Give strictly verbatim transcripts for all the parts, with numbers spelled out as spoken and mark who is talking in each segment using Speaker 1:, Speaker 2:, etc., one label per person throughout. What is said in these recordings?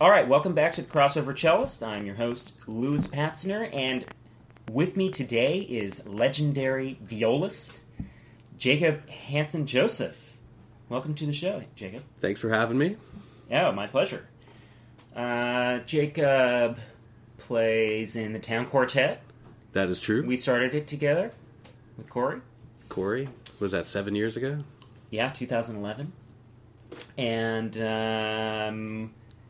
Speaker 1: All right, welcome back to the Crossover Cellist. I'm your host, Louis Patzner, and with me today is legendary violist Jacob Hansen Joseph. Welcome to the show, Jacob.
Speaker 2: Thanks for having me.
Speaker 1: Yeah, my pleasure. Uh, Jacob plays in the Town Quartet.
Speaker 2: That is true.
Speaker 1: We started it together with Corey.
Speaker 2: Corey? Was that seven years ago?
Speaker 1: Yeah, two thousand eleven. And um,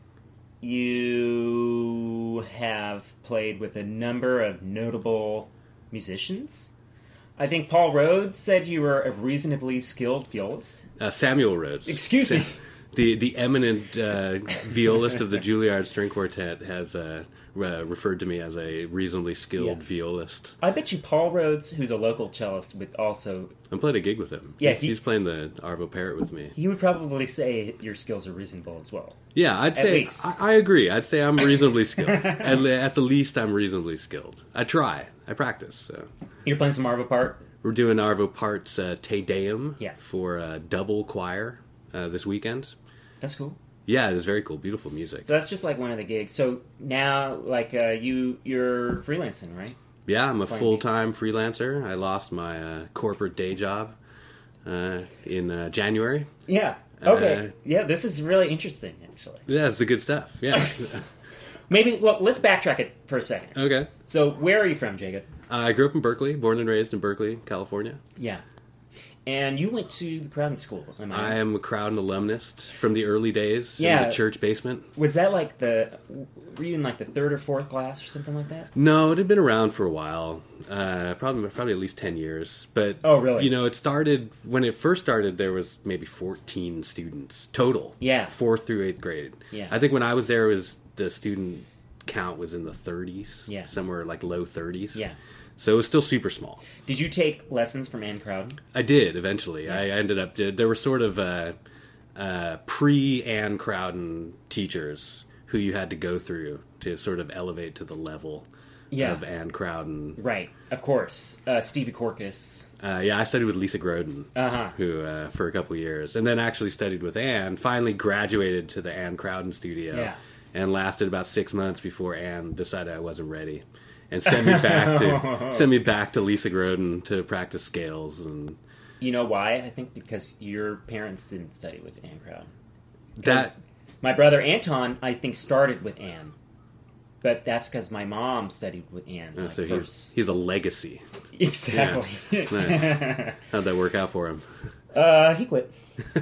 Speaker 1: you have played with a number of notable musicians. I think Paul Rhodes said you were a reasonably skilled violist.
Speaker 2: Uh, Samuel Rhodes.
Speaker 1: Excuse me.
Speaker 2: The the eminent uh, violist of the Juilliard String Quartet has uh, re- referred to me as a reasonably skilled
Speaker 1: Yeah.
Speaker 2: violist.
Speaker 1: I bet you Paul Rhodes, who's a local cellist, would also...
Speaker 2: I'm playing a gig with him.
Speaker 1: Yeah,
Speaker 2: he's,
Speaker 1: he-
Speaker 2: he's playing the Arvo Parrot with me.
Speaker 1: He would probably say your skills are reasonable as well.
Speaker 2: Yeah, I'd
Speaker 1: At
Speaker 2: say
Speaker 1: least.
Speaker 2: I, I agree. I'd say I'm reasonably skilled. at, le- at the least, I'm reasonably skilled. I try. I practice. So.
Speaker 1: You're playing some Arvo part?
Speaker 2: We're doing Arvo Part's uh, Te Deum
Speaker 1: Yeah.
Speaker 2: for uh, double choir uh, this weekend.
Speaker 1: That's cool.
Speaker 2: Yeah, it is very cool. Beautiful music.
Speaker 1: So that's just like one of the gigs. So now, like, uh, you, you're freelancing, right?
Speaker 2: Yeah, I'm a
Speaker 1: Playing
Speaker 2: full-time freelancer. I lost my uh, corporate day job uh, in uh, January.
Speaker 1: Yeah. Okay.
Speaker 2: Uh,
Speaker 1: yeah, this is really interesting, actually.
Speaker 2: Yeah, it's the good stuff. Yeah.
Speaker 1: Maybe, well, let's backtrack it for a second.
Speaker 2: Okay.
Speaker 1: So, where are you from, Jacob?
Speaker 2: Uh, I grew up in Berkeley, born and raised in Berkeley, California.
Speaker 1: Yeah. And you went to the Crowden School, am I right?
Speaker 2: I am a Crowden alumnus from the early days
Speaker 1: Yeah.
Speaker 2: in the church basement.
Speaker 1: Was that like the, were you in like the third or fourth class or something like that?
Speaker 2: No, it had been around for a while, uh, probably probably at least ten years. But
Speaker 1: Oh, really?
Speaker 2: You know, it started when it first started. There was maybe fourteen students total.
Speaker 1: Yeah.
Speaker 2: fourth through eighth grade.
Speaker 1: Yeah.
Speaker 2: I think when I was there, it was the student count was in the thirties.
Speaker 1: Yeah.
Speaker 2: somewhere like low thirties.
Speaker 1: Yeah.
Speaker 2: So it was still super small.
Speaker 1: Did you take lessons from Ann Crowden?
Speaker 2: I did eventually. I ended up. There were sort of uh, uh, pre Ann Crowden teachers who you had to go through to sort of elevate to the level
Speaker 1: Yeah.
Speaker 2: of Ann Crowden.
Speaker 1: Right, of course. Uh, Stevie Corcus.
Speaker 2: Uh, yeah, I studied with Lisa Groden,
Speaker 1: Uh-huh.
Speaker 2: who uh, for a couple of years, and then actually studied with Ann. Finally, graduated to the Ann Crowden studio,
Speaker 1: Yeah.
Speaker 2: and lasted about six months before Ann decided I wasn't ready, and sent me back to sent me back to Lisa Groden to practice scales. And
Speaker 1: You know why? I think because your parents didn't study with Ann Crowden. 'Cause
Speaker 2: that
Speaker 1: my brother Anton, I think, started with Ann. But that's because my mom studied with Ann.
Speaker 2: uh,
Speaker 1: like,
Speaker 2: so he's,
Speaker 1: first.
Speaker 2: he's a legacy.
Speaker 1: Exactly.
Speaker 2: Nice. How'd that work out for him?
Speaker 1: Uh, he quit.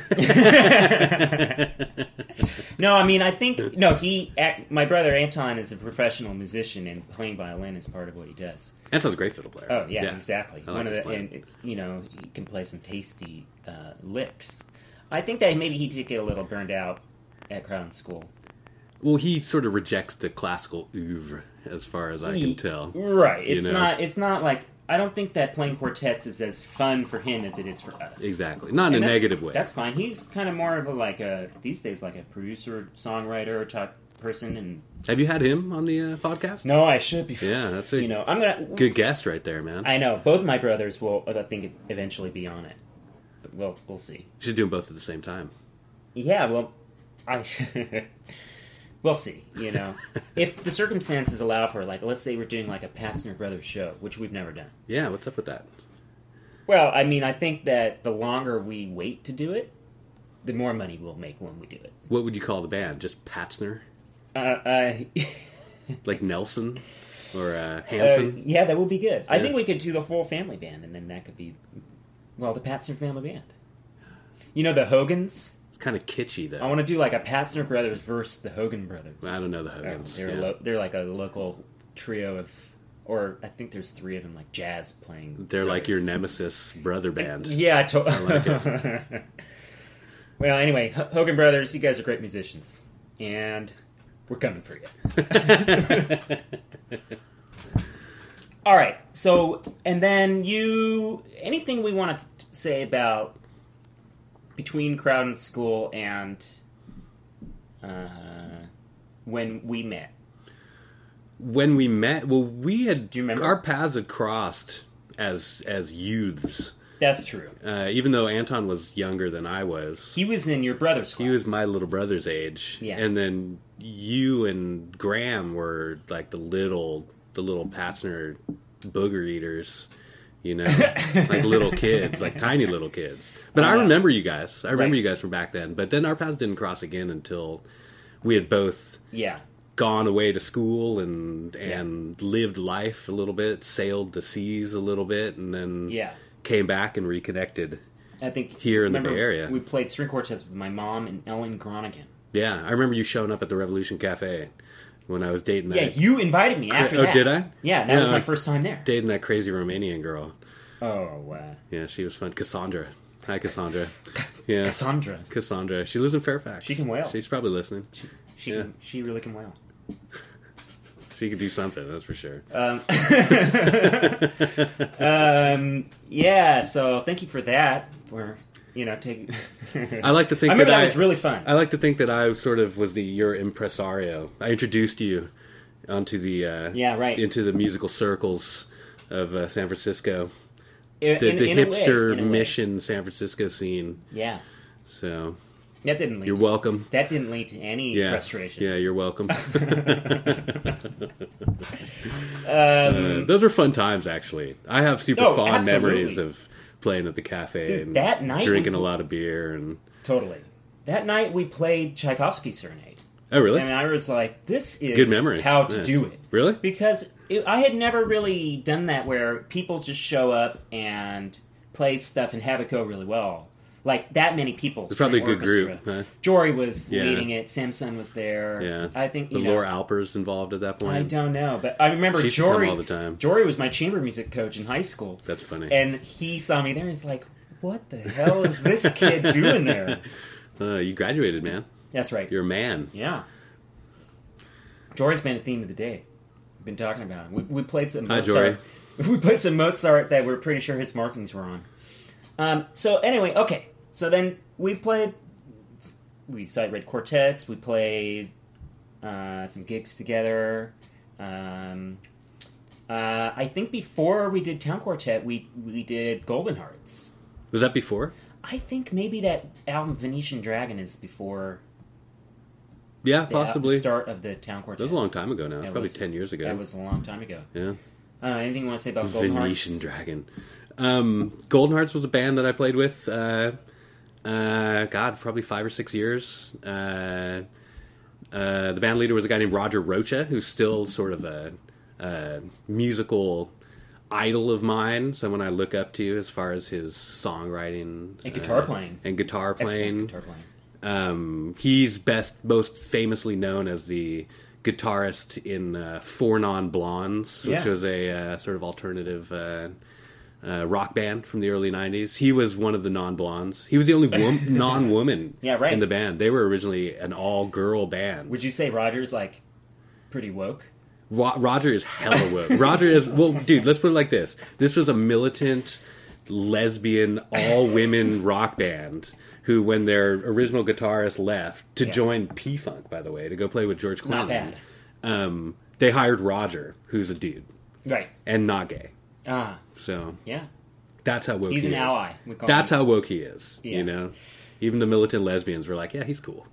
Speaker 1: No, I mean, I think no. He, act, my brother Anton, is a professional musician, and playing violin is part of what he does.
Speaker 2: Anton's a great fiddle player.
Speaker 1: Oh yeah, exactly.
Speaker 2: I like
Speaker 1: One of
Speaker 2: his
Speaker 1: the,
Speaker 2: playing.
Speaker 1: and you know, he can play some tasty uh, licks. I think that maybe he did get a little burned out at Crowden School.
Speaker 2: Well, he sort of rejects the classical oeuvre, as far as I
Speaker 1: He-
Speaker 2: can tell.
Speaker 1: Right.
Speaker 2: You
Speaker 1: It's
Speaker 2: know?
Speaker 1: not. It's not like I don't think that playing quartets is as fun for him as it is for us.
Speaker 2: Exactly, not in
Speaker 1: And
Speaker 2: a
Speaker 1: that's-
Speaker 2: negative way.
Speaker 1: That's fine. He's kind of more of a like a these days like a producer, songwriter type person. And
Speaker 2: Have you had him on the uh, podcast?
Speaker 1: no, I should be.
Speaker 2: Yeah, that's a
Speaker 1: You know, I'm gonna.
Speaker 2: good guest right there, man.
Speaker 1: I know both my brothers will. I think eventually be on it. But we'll we'll see.
Speaker 2: You should do them both at the same time.
Speaker 1: Yeah. Well, I. We'll see, you know. If the circumstances allow for it, like, let's say we're doing, like, a Patzner Brothers show, which we've never done.
Speaker 2: Yeah, what's up with that?
Speaker 1: Well, I mean, I think that the longer we wait to do it, the more money we'll make when we do it.
Speaker 2: What would you call the band? Just Patzner?
Speaker 1: Uh, uh,
Speaker 2: Like Nelson? Or uh,
Speaker 1: uh,
Speaker 2: Hanson?
Speaker 1: yeah, that would be good. I
Speaker 2: Yeah.
Speaker 1: think we could do the full family band, and then that could be, well, the Patzner family band. You know, the Hogans?
Speaker 2: Kind of kitschy, though.
Speaker 1: I want to do, like, a Patzner Brothers versus the Hogan Brothers.
Speaker 2: I don't know the
Speaker 1: Uh,
Speaker 2: Hogans.
Speaker 1: they're,
Speaker 2: yeah.
Speaker 1: lo- they're like a local trio of, or I think there's three of them, like jazz playing.
Speaker 2: They're like your
Speaker 1: brothers.
Speaker 2: nemesis brother band.
Speaker 1: Yeah, I to-
Speaker 2: like it.
Speaker 1: Well, anyway, H- Hogan Brothers, you guys are great musicians, and we're coming for you. All right, so and then you anything we want to say about between Crowden School and uh, when we met?
Speaker 2: When we met, well, we had
Speaker 1: Do you remember?
Speaker 2: our paths had crossed as as youths
Speaker 1: That's true.
Speaker 2: Uh, even though Anton was younger than I was.
Speaker 1: He was in your brother's class.
Speaker 2: He was my little brother's age.
Speaker 1: Yeah.
Speaker 2: And then you and Graham were like the little the little Patzner booger eaters, you know, like little kids, like tiny little kids. But uh, I remember you guys. I remember right. you guys from back then. But then our paths didn't cross again until we had both
Speaker 1: yeah.
Speaker 2: gone away to school and and yeah. lived life a little bit, sailed the seas a little bit, and then
Speaker 1: yeah.
Speaker 2: came back and reconnected.
Speaker 1: I think
Speaker 2: here in the Bay Area,
Speaker 1: we played string quartets with my mom and Ellen Groningen.
Speaker 2: Yeah, I remember you showing up at the Revolution Cafe when I was dating that.
Speaker 1: Yeah, you invited me after
Speaker 2: Cra-
Speaker 1: that.
Speaker 2: Oh, did I?
Speaker 1: Yeah, that
Speaker 2: yeah,
Speaker 1: was my first time there.
Speaker 2: Dating that crazy Romanian girl.
Speaker 1: Oh, wow.
Speaker 2: Yeah, she was fun. Cassandra. Hi, Cassandra. Yeah,
Speaker 1: Cassandra.
Speaker 2: Cassandra. She lives in Fairfax.
Speaker 1: She can wail.
Speaker 2: She's probably listening.
Speaker 1: She, she,
Speaker 2: yeah.
Speaker 1: can, she really can wail.
Speaker 2: She could do something, that's for sure.
Speaker 1: Um, um, yeah, so thank you for that. For you know, taking.
Speaker 2: I like to think
Speaker 1: I remember
Speaker 2: that,
Speaker 1: that
Speaker 2: I,
Speaker 1: was really fun.
Speaker 2: I like to think that I sort of was the your impresario. I introduced you onto the uh,
Speaker 1: yeah, right.
Speaker 2: into the musical circles of uh, San Francisco,
Speaker 1: in,
Speaker 2: the,
Speaker 1: in,
Speaker 2: the
Speaker 1: in
Speaker 2: hipster
Speaker 1: a way,
Speaker 2: mission San Francisco scene.
Speaker 1: Yeah.
Speaker 2: So.
Speaker 1: That didn't lead
Speaker 2: You're
Speaker 1: to,
Speaker 2: welcome.
Speaker 1: That didn't lead to any
Speaker 2: yeah.
Speaker 1: frustration.
Speaker 2: Yeah, you're welcome. um,
Speaker 1: uh,
Speaker 2: those were fun times, actually. I have super
Speaker 1: oh,
Speaker 2: fond
Speaker 1: absolutely.
Speaker 2: memories of playing at the cafe
Speaker 1: Dude,
Speaker 2: and
Speaker 1: that night
Speaker 2: drinking
Speaker 1: we,
Speaker 2: a lot of beer. and
Speaker 1: Totally. That night we played Tchaikovsky's Serenade.
Speaker 2: Oh, really?
Speaker 1: And I was like, this is
Speaker 2: good memory.
Speaker 1: how to
Speaker 2: nice.
Speaker 1: do it.
Speaker 2: Really?
Speaker 1: Because it, I had never really done that where people just show up and play stuff and have it go really well. Like, that many people.
Speaker 2: It's probably a good
Speaker 1: orchestra.
Speaker 2: group. Huh?
Speaker 1: Jory was
Speaker 2: yeah.
Speaker 1: leading it. Samson was there.
Speaker 2: Yeah.
Speaker 1: I think, you
Speaker 2: the
Speaker 1: know,
Speaker 2: Laura Alpers involved at that point.
Speaker 1: I don't know. But I remember
Speaker 2: she
Speaker 1: Jory.
Speaker 2: all the time.
Speaker 1: Jory was my chamber music coach in high school.
Speaker 2: That's funny.
Speaker 1: And he saw me there and he's like, what the hell is this kid doing there?
Speaker 2: Uh, you graduated, man.
Speaker 1: That's right.
Speaker 2: You're a man.
Speaker 1: Yeah. Jory's been a theme of the day. We've been talking about him. We, we played some
Speaker 2: Hi,
Speaker 1: Mozart.
Speaker 2: Jory.
Speaker 1: We played some Mozart that we're pretty sure his markings were on. Um, so anyway, okay. So then we played, we sight read quartets, we played uh, some gigs together. Um, uh, I think before we did Town Quartet, we, we did Golden Hearts.
Speaker 2: Was that before?
Speaker 1: I think maybe that album Venetian Dragon is before.
Speaker 2: Yeah,
Speaker 1: the,
Speaker 2: possibly.
Speaker 1: The start of the Town Quartet.
Speaker 2: That was a long time ago now. It's probably
Speaker 1: was,
Speaker 2: ten years ago.
Speaker 1: That was a long time ago.
Speaker 2: Yeah.
Speaker 1: Uh, anything you want to say about Golden Hearts?
Speaker 2: Venetian Dragon. Um, Golden Hearts was a band that I played with, uh, uh, God, probably five or six years. Uh, uh, the band leader was a guy named Roger Rocha, who's still sort of a, a musical idol of mine, someone I look up to as far as his songwriting.
Speaker 1: And guitar
Speaker 2: uh,
Speaker 1: playing.
Speaker 2: And guitar playing.
Speaker 1: Excellent guitar playing.
Speaker 2: Um, he's best, most famously known as the guitarist in uh, Four Non Blondes, which
Speaker 1: yeah.
Speaker 2: was a uh, sort of alternative uh, uh, rock band from the early nineties. He was one of the non-blondes. He was the only wom- non-woman
Speaker 1: yeah, right.
Speaker 2: in the band. They were originally an all-girl band.
Speaker 1: Would you say Roger's, like, pretty woke?
Speaker 2: Ro- Roger is hella woke. Roger is... Well, dude, let's put it like this. This was a militant, lesbian, all-women rock band who, when their original guitarist left, to
Speaker 1: yeah.
Speaker 2: join P-Funk, by the way, to go play with George Clinton.
Speaker 1: Not bad.
Speaker 2: Um, they hired Roger, who's a dude.
Speaker 1: Right.
Speaker 2: And not gay.
Speaker 1: Ah.
Speaker 2: So...
Speaker 1: Yeah.
Speaker 2: That's how woke
Speaker 1: he's
Speaker 2: he is.
Speaker 1: He's an ally. We call
Speaker 2: That's
Speaker 1: him.
Speaker 2: how woke he is.
Speaker 1: Yeah.
Speaker 2: You know? Even the militant lesbians were like, yeah, he's cool.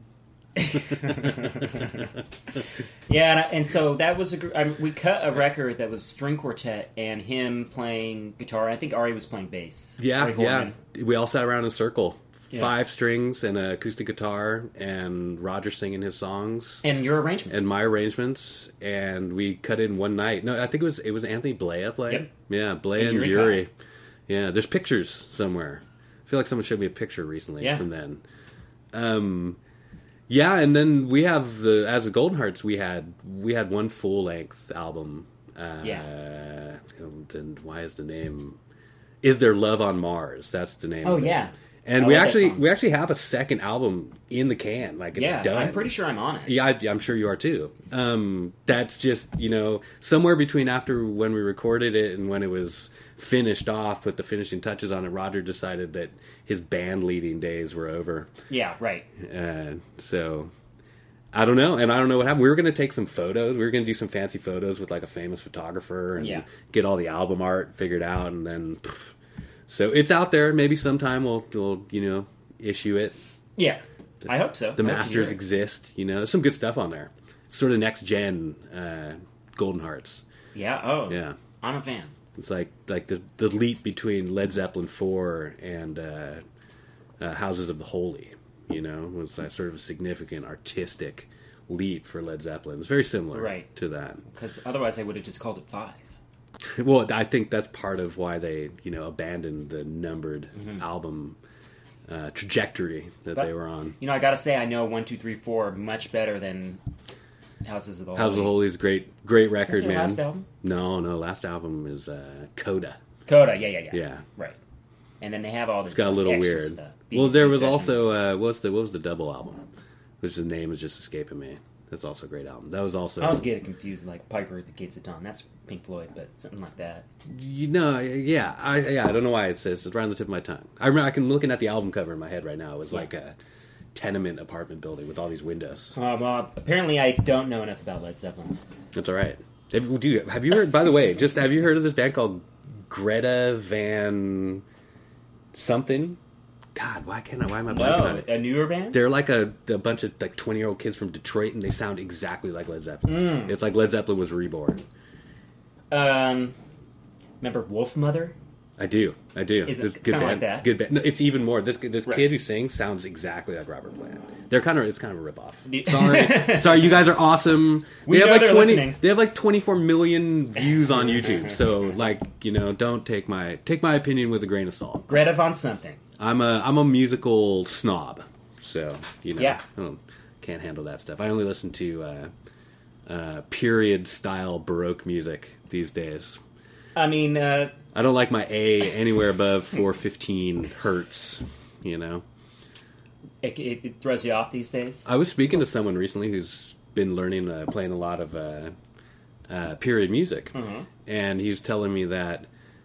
Speaker 1: yeah, and, I, and so that was a. gr- I, we cut a record that was string quartet and him playing guitar. I think Ari was playing bass.
Speaker 2: Yeah,
Speaker 1: Ari
Speaker 2: yeah.
Speaker 1: Gorman.
Speaker 2: We all sat around in a circle.
Speaker 1: Yeah.
Speaker 2: Five strings and an acoustic guitar, and Roger singing his songs.
Speaker 1: And your arrangements.
Speaker 2: And my arrangements. And we cut in one night. No, I think it was it was Anthony Blea playing.
Speaker 1: Yep.
Speaker 2: Yeah, Blea and,
Speaker 1: And Yuri
Speaker 2: Yuri.
Speaker 1: Kai.
Speaker 2: Yeah, there's pictures somewhere. I feel like someone showed me a picture recently
Speaker 1: Yeah.
Speaker 2: from then. Um, yeah, and then we have the as a Golden Hearts, we had we had one full length album. Uh,
Speaker 1: Yeah.
Speaker 2: And why is the name? Is There Love on Mars? That's the name.
Speaker 1: Oh
Speaker 2: of it.
Speaker 1: yeah.
Speaker 2: And
Speaker 1: I
Speaker 2: we
Speaker 1: love that
Speaker 2: actually
Speaker 1: song.
Speaker 2: we actually have a second album in the can. Like it's
Speaker 1: yeah,
Speaker 2: done.
Speaker 1: I'm pretty sure I'm on it.
Speaker 2: Yeah, I, I'm sure you are too. Um, that's just, you know, somewhere between after when we recorded it and when it was finished off, put the finishing touches on it, Roger decided that his band leading days were over.
Speaker 1: Yeah, right.
Speaker 2: Uh, so, I don't know. And I don't know what happened. We were going to take some photos. We were going to do some fancy photos with like a famous photographer and
Speaker 1: Yeah.
Speaker 2: get all the album art figured out. And then pff, So it's out there. Maybe sometime we'll, we'll you know, issue it.
Speaker 1: Yeah, I hope so.
Speaker 2: The
Speaker 1: I hope
Speaker 2: masters
Speaker 1: you
Speaker 2: exist. You know, there's some good stuff on there. Sort of next gen uh, Golden Hearts.
Speaker 1: Yeah. Oh.
Speaker 2: Yeah.
Speaker 1: I'm a fan.
Speaker 2: It's like like the the leap between Led Zeppelin four and uh, uh, Houses of the Holy. You know, it was like sort of a significant artistic leap for Led Zeppelin. It's very similar
Speaker 1: Right.
Speaker 2: to that.
Speaker 1: Because otherwise, I would have just called it five.
Speaker 2: Well, I think that's part of why they, you know, abandoned the numbered
Speaker 1: Mm-hmm.
Speaker 2: album uh, trajectory that
Speaker 1: But-
Speaker 2: they were on.
Speaker 1: You know, I gotta say, I know one, two, three, four much better than Houses of the Holy.
Speaker 2: House of the Holy is great, great
Speaker 1: Is that
Speaker 2: record,
Speaker 1: their
Speaker 2: man.
Speaker 1: last album?
Speaker 2: No, no, last album is uh, Coda.
Speaker 1: Coda, yeah, yeah, yeah.
Speaker 2: Yeah.
Speaker 1: Right. And then they have all this
Speaker 2: It's got a little
Speaker 1: extra
Speaker 2: weird.
Speaker 1: stuff.
Speaker 2: Well,
Speaker 1: B B C
Speaker 2: there was
Speaker 1: sessions.
Speaker 2: also uh, what's the what was the double album, which the name is just escaping me. That's also a great album. That was also
Speaker 1: I always get it confused, like Piper at the Gates of Dawn. That's Pink Floyd, but something like that.
Speaker 2: you know yeah I yeah I don't know why it says it's right on the tip of my tongue. I remember I can looking at the album cover in my head right now. It was like a tenement apartment building with all these windows.
Speaker 1: Uh, well, apparently I don't know enough about Led Zeppelin.
Speaker 2: That's all right. Have, dude, have you heard? By the way, just have you heard of this band called Greta Van something? God, why can't I? Why am I blanking on
Speaker 1: No,
Speaker 2: it?
Speaker 1: a newer band?
Speaker 2: They're like a, a bunch of like twenty year old kids from Detroit, and they sound exactly like Led Zeppelin.
Speaker 1: Mm.
Speaker 2: It's like Led Zeppelin was reborn.
Speaker 1: Um, remember Wolf Mother?
Speaker 2: I do, I do.
Speaker 1: Is it-
Speaker 2: It's
Speaker 1: it's
Speaker 2: good
Speaker 1: kinda
Speaker 2: band.
Speaker 1: like that?
Speaker 2: Good band. No, it's even more. This this
Speaker 1: Right.
Speaker 2: kid who sings sounds exactly like Robert Plant. They're kind of it's kind of a ripoff.
Speaker 1: Do-
Speaker 2: Sorry, sorry. You guys are awesome.
Speaker 1: We
Speaker 2: they have
Speaker 1: know
Speaker 2: like
Speaker 1: they're
Speaker 2: twenty.
Speaker 1: listening.
Speaker 2: They have like twenty four million views on YouTube. So like you know, don't take my take my opinion with a grain of salt.
Speaker 1: Greta Von something.
Speaker 2: I'm a I'm a musical snob, so you know
Speaker 1: Yeah.
Speaker 2: I don't, can't handle that stuff. I only listen to uh, uh, period style Baroque music these days.
Speaker 1: I mean, uh,
Speaker 2: I don't like my A anywhere above four fifteen hertz. You know,
Speaker 1: it, it, it throws you off these days.
Speaker 2: I was speaking to someone recently who's been learning uh, playing a lot of uh, uh, period music,
Speaker 1: Mhm.
Speaker 2: and he was telling me that.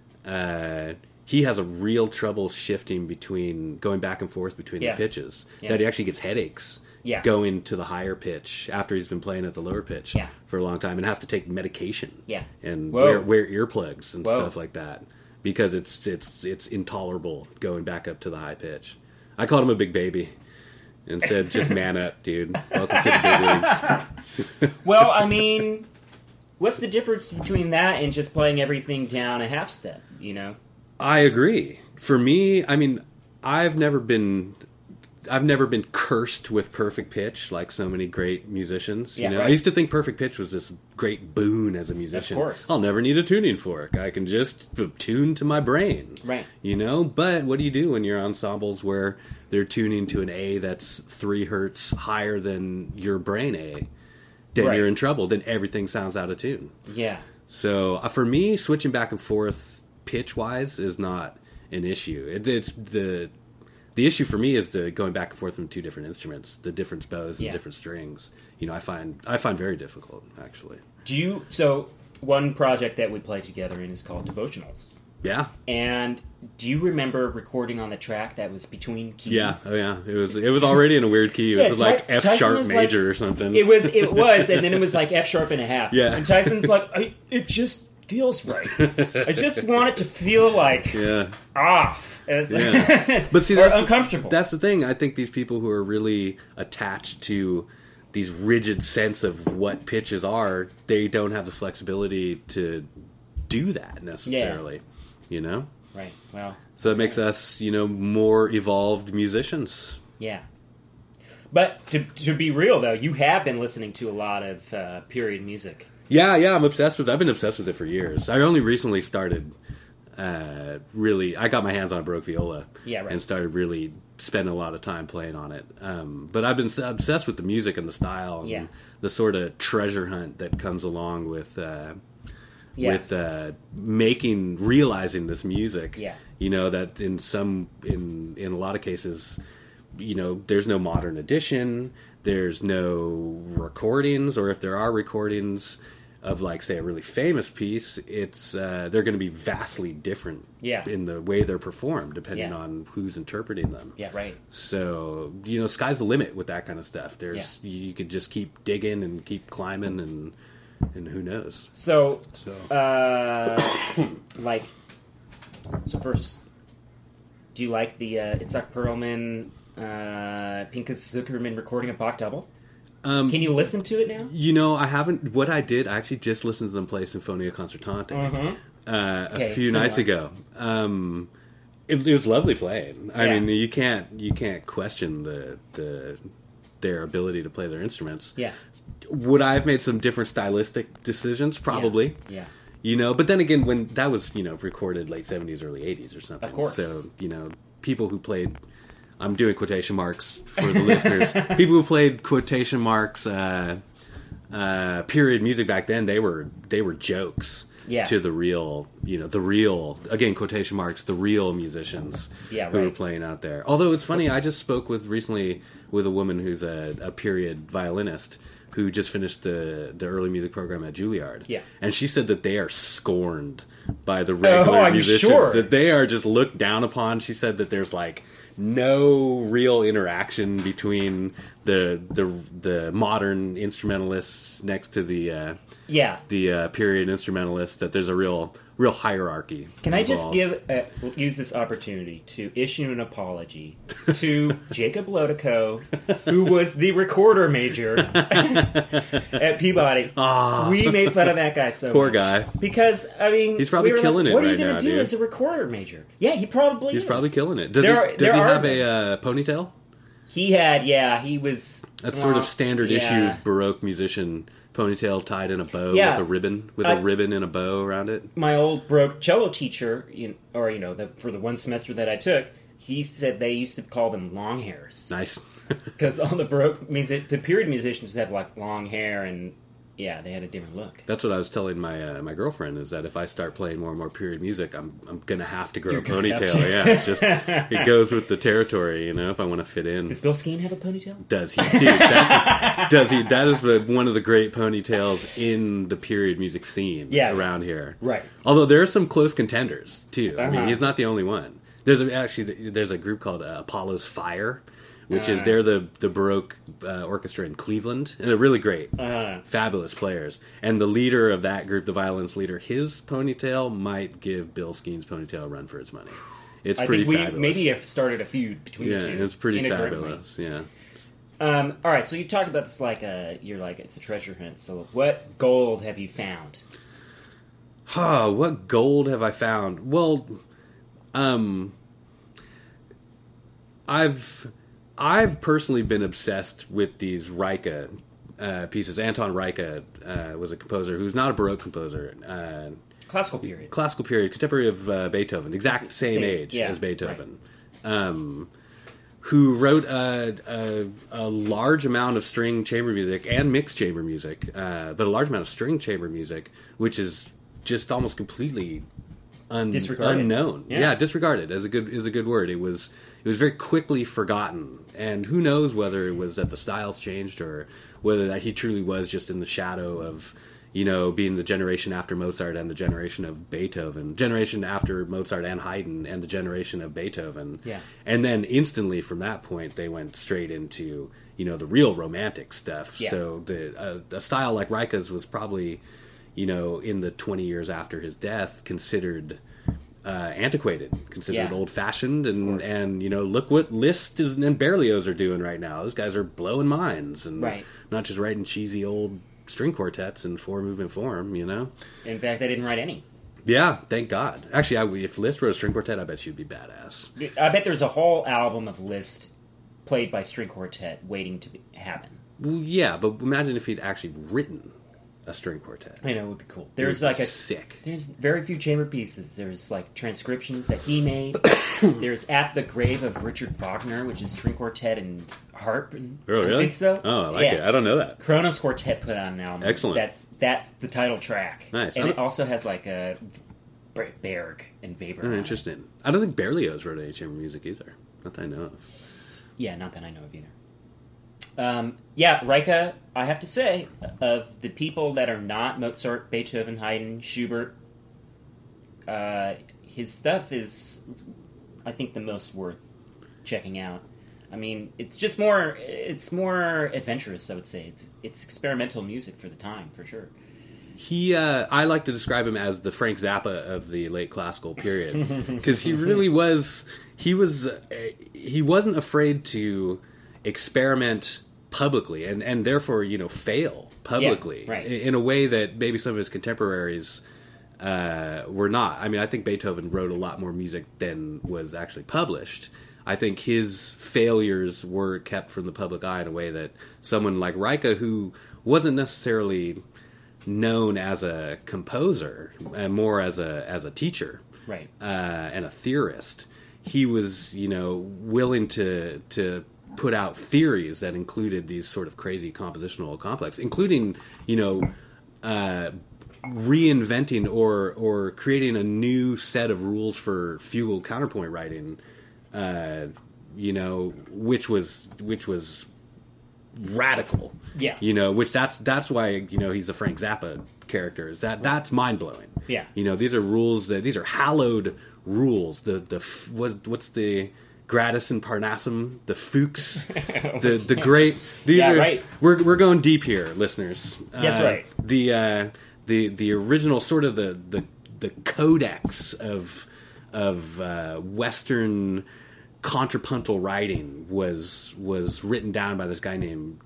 Speaker 2: Uh, He has a real trouble shifting between going back and forth between
Speaker 1: Yeah.
Speaker 2: the pitches.
Speaker 1: Yeah.
Speaker 2: That he actually gets headaches
Speaker 1: Yeah.
Speaker 2: going to the higher pitch after he's been playing at the lower pitch
Speaker 1: Yeah.
Speaker 2: for a long time, and has to take medication.
Speaker 1: Yeah.
Speaker 2: and
Speaker 1: Whoa.
Speaker 2: wear, wear earplugs and
Speaker 1: Whoa.
Speaker 2: stuff like that because it's it's it's intolerable going back up to the high pitch. I called him a big baby and said, "Just man up, dude. Welcome to the big leagues."
Speaker 1: Well, I mean, what's the difference between that and just playing everything down a half step, you know?
Speaker 2: I agree. For me, I mean, I've never been, I've never been cursed with perfect pitch like so many great musicians. You
Speaker 1: Yeah,
Speaker 2: know,
Speaker 1: right.
Speaker 2: I used to think perfect pitch was this great boon as a musician.
Speaker 1: Of course.
Speaker 2: I'll never need a tuning fork. I can just tune to my brain.
Speaker 1: Right.
Speaker 2: You know, but what do you do when you're ensembles where they're tuning to an A that's three hertz higher than your brain A? Then
Speaker 1: Right.
Speaker 2: you're in trouble. Then everything sounds out of tune.
Speaker 1: Yeah.
Speaker 2: So uh, for me, switching back and forth pitch wise is not an issue. It, it's the the issue for me is the going back and forth from two different instruments, the different bows and
Speaker 1: Yeah.
Speaker 2: different strings. You know, I find I find very difficult actually.
Speaker 1: Do you, so one project that we play together in is called Devotionals.
Speaker 2: Yeah,
Speaker 1: And do you remember recording on the track that was between keys?
Speaker 2: yeah, oh yeah. It was it was already in a weird key. It
Speaker 1: Yeah,
Speaker 2: was like
Speaker 1: Ty-
Speaker 2: F
Speaker 1: Tyson
Speaker 2: sharp
Speaker 1: was like-
Speaker 2: major or something.
Speaker 1: It was, it was, and then it was like F sharp and a half.
Speaker 2: Yeah.
Speaker 1: And Tyson's like, I, it just feels right. I just want it to feel like
Speaker 2: yeah.
Speaker 1: off. It's
Speaker 2: Yeah. But see,
Speaker 1: or
Speaker 2: that's the-
Speaker 1: uncomfortable.
Speaker 2: that's the thing. I think these people who are really attached to these rigid sense of what pitches are, they don't have the flexibility to do that necessarily. You know?
Speaker 1: right. Well,
Speaker 2: So it makes us, you know, more evolved musicians.
Speaker 1: yeah. But to to be real though, you have been listening to a lot of uh, period music.
Speaker 2: Yeah, yeah, I'm obsessed with I've been obsessed with it for years. I only recently started uh, really I got my hands on a Baroque viola
Speaker 1: Yeah, right.
Speaker 2: and started really spending a lot of time playing on it. Um, but I've been s- obsessed with the music and the style and
Speaker 1: Yeah.
Speaker 2: the sort of treasure hunt that comes along with uh,
Speaker 1: Yeah.
Speaker 2: with uh, making realizing this music.
Speaker 1: Yeah.
Speaker 2: You know that in some in in a lot of cases, you know, there's no modern edition, there's no recordings, or if there are recordings of like say a really famous piece, it's uh, they're going to be vastly different
Speaker 1: Yeah.
Speaker 2: in the way they're performed depending
Speaker 1: Yeah.
Speaker 2: on who's interpreting them.
Speaker 1: Yeah, right.
Speaker 2: So, you know, sky's the limit with that kind of stuff. There's you could just keep digging and keep climbing and and who knows.
Speaker 1: So,
Speaker 2: So
Speaker 1: uh, like, so first, Do you like the uh, Itzhak Perlman, uh, Pinchas Zuckerman recording of Bach Double?
Speaker 2: Um,
Speaker 1: Can you listen to it now?
Speaker 2: You know, I haven't. What I did, I actually just listened to them play Sinfonia Concertante
Speaker 1: Mm-hmm.
Speaker 2: uh,
Speaker 1: Okay,
Speaker 2: a few
Speaker 1: similar.
Speaker 2: nights ago. Um, it, it was lovely playing. I
Speaker 1: Yeah.
Speaker 2: mean, you can't you can't question the the their ability to play their instruments.
Speaker 1: Yeah.
Speaker 2: Would I have made some different stylistic decisions? Probably.
Speaker 1: Yeah.
Speaker 2: You know, but then again, when that was, you know, recorded late seventies, early eighties or something.
Speaker 1: Of course.
Speaker 2: So, you know, people who played, I'm doing quotation marks for the listeners, people who played quotation marks, uh, uh, period music back then, they were, they were jokes
Speaker 1: Yeah.
Speaker 2: to the real, you know, the real, again, quotation marks, the real musicians
Speaker 1: Yeah,
Speaker 2: who
Speaker 1: right.
Speaker 2: were playing out there. Although it's funny, I just spoke with recently with a woman who's a, a period violinist who just finished the the early music program at Juilliard.
Speaker 1: Yeah.
Speaker 2: And she said that they are scorned by the regular
Speaker 1: Oh, I'm
Speaker 2: musicians.
Speaker 1: sure.
Speaker 2: That they are just looked down upon. She said that there's like no real interaction between the the the modern instrumentalists next to the uh,
Speaker 1: Yeah.
Speaker 2: the uh, period instrumentalists. That there's a real real hierarchy.
Speaker 1: Can I just
Speaker 2: involved.
Speaker 1: give uh, use this opportunity to issue an apology to Jacob Lotico, who was the recorder major at Peabody.
Speaker 2: Ah.
Speaker 1: We made fun of that guy so
Speaker 2: Poor
Speaker 1: much.
Speaker 2: guy.
Speaker 1: Because, I mean...
Speaker 2: He's probably
Speaker 1: we were
Speaker 2: killing
Speaker 1: like,
Speaker 2: it
Speaker 1: what are
Speaker 2: right
Speaker 1: you going
Speaker 2: now,
Speaker 1: to do
Speaker 2: dude.
Speaker 1: as a recorder major? Yeah, he probably
Speaker 2: He's
Speaker 1: is.
Speaker 2: probably killing it. Does
Speaker 1: There
Speaker 2: he,
Speaker 1: are-
Speaker 2: does
Speaker 1: there
Speaker 2: he
Speaker 1: are-
Speaker 2: have a uh, ponytail?
Speaker 1: He had, yeah, he was...
Speaker 2: That's sort
Speaker 1: well,
Speaker 2: of standard
Speaker 1: yeah.
Speaker 2: issue Baroque musician ponytail tied in a bow
Speaker 1: Yeah.
Speaker 2: with a ribbon with
Speaker 1: I-
Speaker 2: a ribbon and a bow around it.
Speaker 1: My old Baroque cello teacher, you- or, you know, the, for the one semester that I took, he said they used to call them long hairs.
Speaker 2: Nice.
Speaker 1: Because all the Baroque music, the period musicians have like long hair, and yeah, they had a different look.
Speaker 2: That's what I was telling my uh, my girlfriend is that if I start playing more and more period music, I'm I'm gonna have to grow
Speaker 1: You're
Speaker 2: a
Speaker 1: gonna have
Speaker 2: ponytail.
Speaker 1: to.
Speaker 2: Yeah, it's just it goes with the territory, you know. If I want to fit in,
Speaker 1: Does Bill Skeen have a ponytail?
Speaker 2: does he? Dude, that, does he? That is the, one of the great ponytails in the period music scene
Speaker 1: Yeah.
Speaker 2: around here.
Speaker 1: Right.
Speaker 2: Although there are some close contenders too. I mean,
Speaker 1: Uh-huh.
Speaker 2: he's not the only one. There's a, actually there's a group called uh, Apollo's Fire, which is
Speaker 1: Uh.
Speaker 2: they're the the Baroque uh, orchestra in Cleveland, and they're really great,
Speaker 1: Uh,
Speaker 2: fabulous players. And the leader of that group, the violinist leader, his ponytail might give Bill Skeen's ponytail a run for its money. It's
Speaker 1: I
Speaker 2: pretty
Speaker 1: think we
Speaker 2: fabulous.
Speaker 1: maybe have started a feud between
Speaker 2: yeah,
Speaker 1: the two.
Speaker 2: it's pretty
Speaker 1: inadvertently.
Speaker 2: fabulous. Yeah.
Speaker 1: Um, all right, so you talk about this like a, you're like it's a treasure hunt. So what gold have you found?
Speaker 2: Huh, what gold have I found? Well, um, I've I've personally been obsessed with these Reika uh, pieces. Anton Reika uh, was a composer who's not a Baroque composer, uh,
Speaker 1: Classical period.
Speaker 2: classical period, contemporary of uh, Beethoven, exact same,
Speaker 1: Same,
Speaker 2: age
Speaker 1: yeah,
Speaker 2: as Beethoven. Um, who wrote a, a, a large amount of string chamber music and mixed chamber music, uh, but a large amount of string chamber music, which is just almost completely un-
Speaker 1: Disregarded.
Speaker 2: unknown.
Speaker 1: Yeah.
Speaker 2: Yeah. disregarded is a good is a good word. It was it was very quickly forgotten, and who knows whether it was that the styles changed or whether that he truly was just in the shadow of, you know, being the generation after Mozart and the generation of Beethoven, generation after Mozart and Haydn and the generation of Beethoven.
Speaker 1: Yeah.
Speaker 2: And then instantly from that point, they went straight into, you know, the real romantic stuff.
Speaker 1: Yeah.
Speaker 2: So the uh, a style like Reika's was probably, you know, in the twenty years after his death, considered uh, antiquated, considered
Speaker 1: Yeah.
Speaker 2: old-fashioned, and,
Speaker 1: course.
Speaker 2: and, you know, look what Liszt is, and Berlioz are doing right now. Those guys are blowing minds, and
Speaker 1: Right.
Speaker 2: not just writing cheesy old string quartets in four-movement form, you know?
Speaker 1: In fact, I didn't write any.
Speaker 2: Yeah, thank God. Actually, I, if Liszt wrote a string quartet, I bet she'd be badass.
Speaker 1: I bet there's a whole album of Liszt played by string quartet waiting to be, happen.
Speaker 2: Well, yeah, but imagine if he'd actually written a string quartet.
Speaker 1: I know it would be cool.
Speaker 2: It
Speaker 1: There's
Speaker 2: would
Speaker 1: like
Speaker 2: be
Speaker 1: a
Speaker 2: sick.
Speaker 1: There's very few chamber pieces. There's like transcriptions that he made. There's At the Grave of Richard Wagner, which is string quartet and harp. And,
Speaker 2: Oh, really?
Speaker 1: I think so.
Speaker 2: Oh, I like
Speaker 1: Yeah.
Speaker 2: it. I don't know that.
Speaker 1: Kronos Quartet put out an album.
Speaker 2: Excellent.
Speaker 1: That's that's the title track.
Speaker 2: Nice.
Speaker 1: And
Speaker 2: I
Speaker 1: it
Speaker 2: don't-
Speaker 1: also has like a Berg and Weber.
Speaker 2: Oh,
Speaker 1: on it.
Speaker 2: interesting. I don't think Berlioz wrote any chamber music either. Not that I know of.
Speaker 1: Yeah, not that I know of either. Um, yeah, Reika, I have to say, of the people that are not Mozart, Beethoven, Haydn, Schubert, uh, his stuff is, I think, the most worth checking out. I mean, it's just more, it's more adventurous, I would say. It's, it's experimental music for the time, for sure.
Speaker 2: he, uh, I like to describe him as the Frank Zappa of the late classical period, because he really was. He was. Uh, he wasn't afraid to experiment publicly, and, and therefore, you know, fail publicly
Speaker 1: yeah, right.
Speaker 2: in, in a way that maybe some of his contemporaries uh, were not. I mean, I think Beethoven wrote a lot more music than was actually published. I think his failures were kept from the public eye in a way that someone like Reike, who wasn't necessarily known as a composer and more as a as a teacher,
Speaker 1: right,
Speaker 2: uh, and a theorist, he was, you know, willing to to put out theories that included these sort of crazy compositional complex, including, you know, uh, reinventing or or creating a new set of rules for fugal counterpoint writing, uh, you know, which was which was radical.
Speaker 1: Yeah.
Speaker 2: You know, which that's that's why, you know, he's a Frank Zappa character. Is that that's mind blowing.
Speaker 1: Yeah.
Speaker 2: You know, these are rules that these are hallowed rules. The the what what's the Gradus and Parnassum, the Fuchs, the the great. These
Speaker 1: yeah,
Speaker 2: are,
Speaker 1: right.
Speaker 2: We're we're going deep here, listeners.
Speaker 1: That's
Speaker 2: uh,
Speaker 1: right.
Speaker 2: The uh, the the original sort of the the, the codex of of uh, Western contrapuntal writing was was written down by this guy named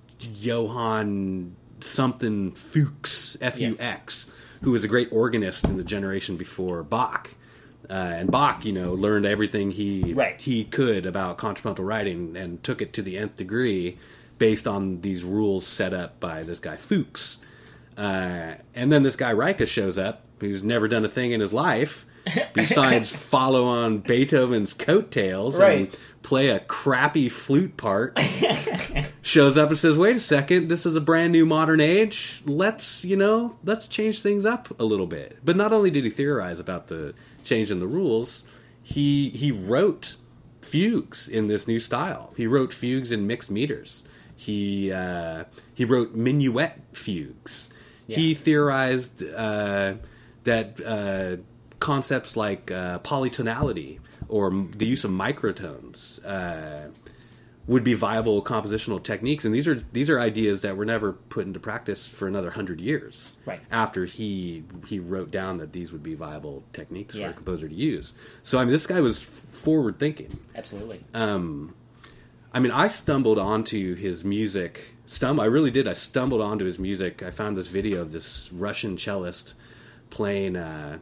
Speaker 2: Johann something Fuchs, F U X, yes. who was a great organist in the generation before Bach. Uh, and Bach, you know, learned everything he
Speaker 1: right.
Speaker 2: he could about contrapuntal writing and took it to the nth degree based on these rules set up by this guy Fuchs. Uh, and then this guy Reike shows up, who's never done a thing in his life besides follow on Beethoven's coattails
Speaker 1: right.
Speaker 2: and play a crappy flute part. Shows up and says, wait a second, this is a brand new modern age. Let's, you know, let's change things up a little bit. But not only did he theorize about the change in the rules, he he wrote fugues in this new style. He wrote fugues in mixed meters. He uh, he wrote minuet fugues. Yeah. He theorized uh, that uh, concepts like uh, polytonality or the use of microtones uh, would be viable compositional techniques, and these are these are ideas that were never put into practice for another hundred years.
Speaker 1: Right.
Speaker 2: After he he wrote down that these would be viable techniques
Speaker 1: yeah.
Speaker 2: for a composer to use. So I mean, this guy was forward thinking.
Speaker 1: Absolutely.
Speaker 2: Um, I mean, I stumbled onto his music. Stum, I really did. I stumbled onto his music. I found this video of this Russian cellist playing uh,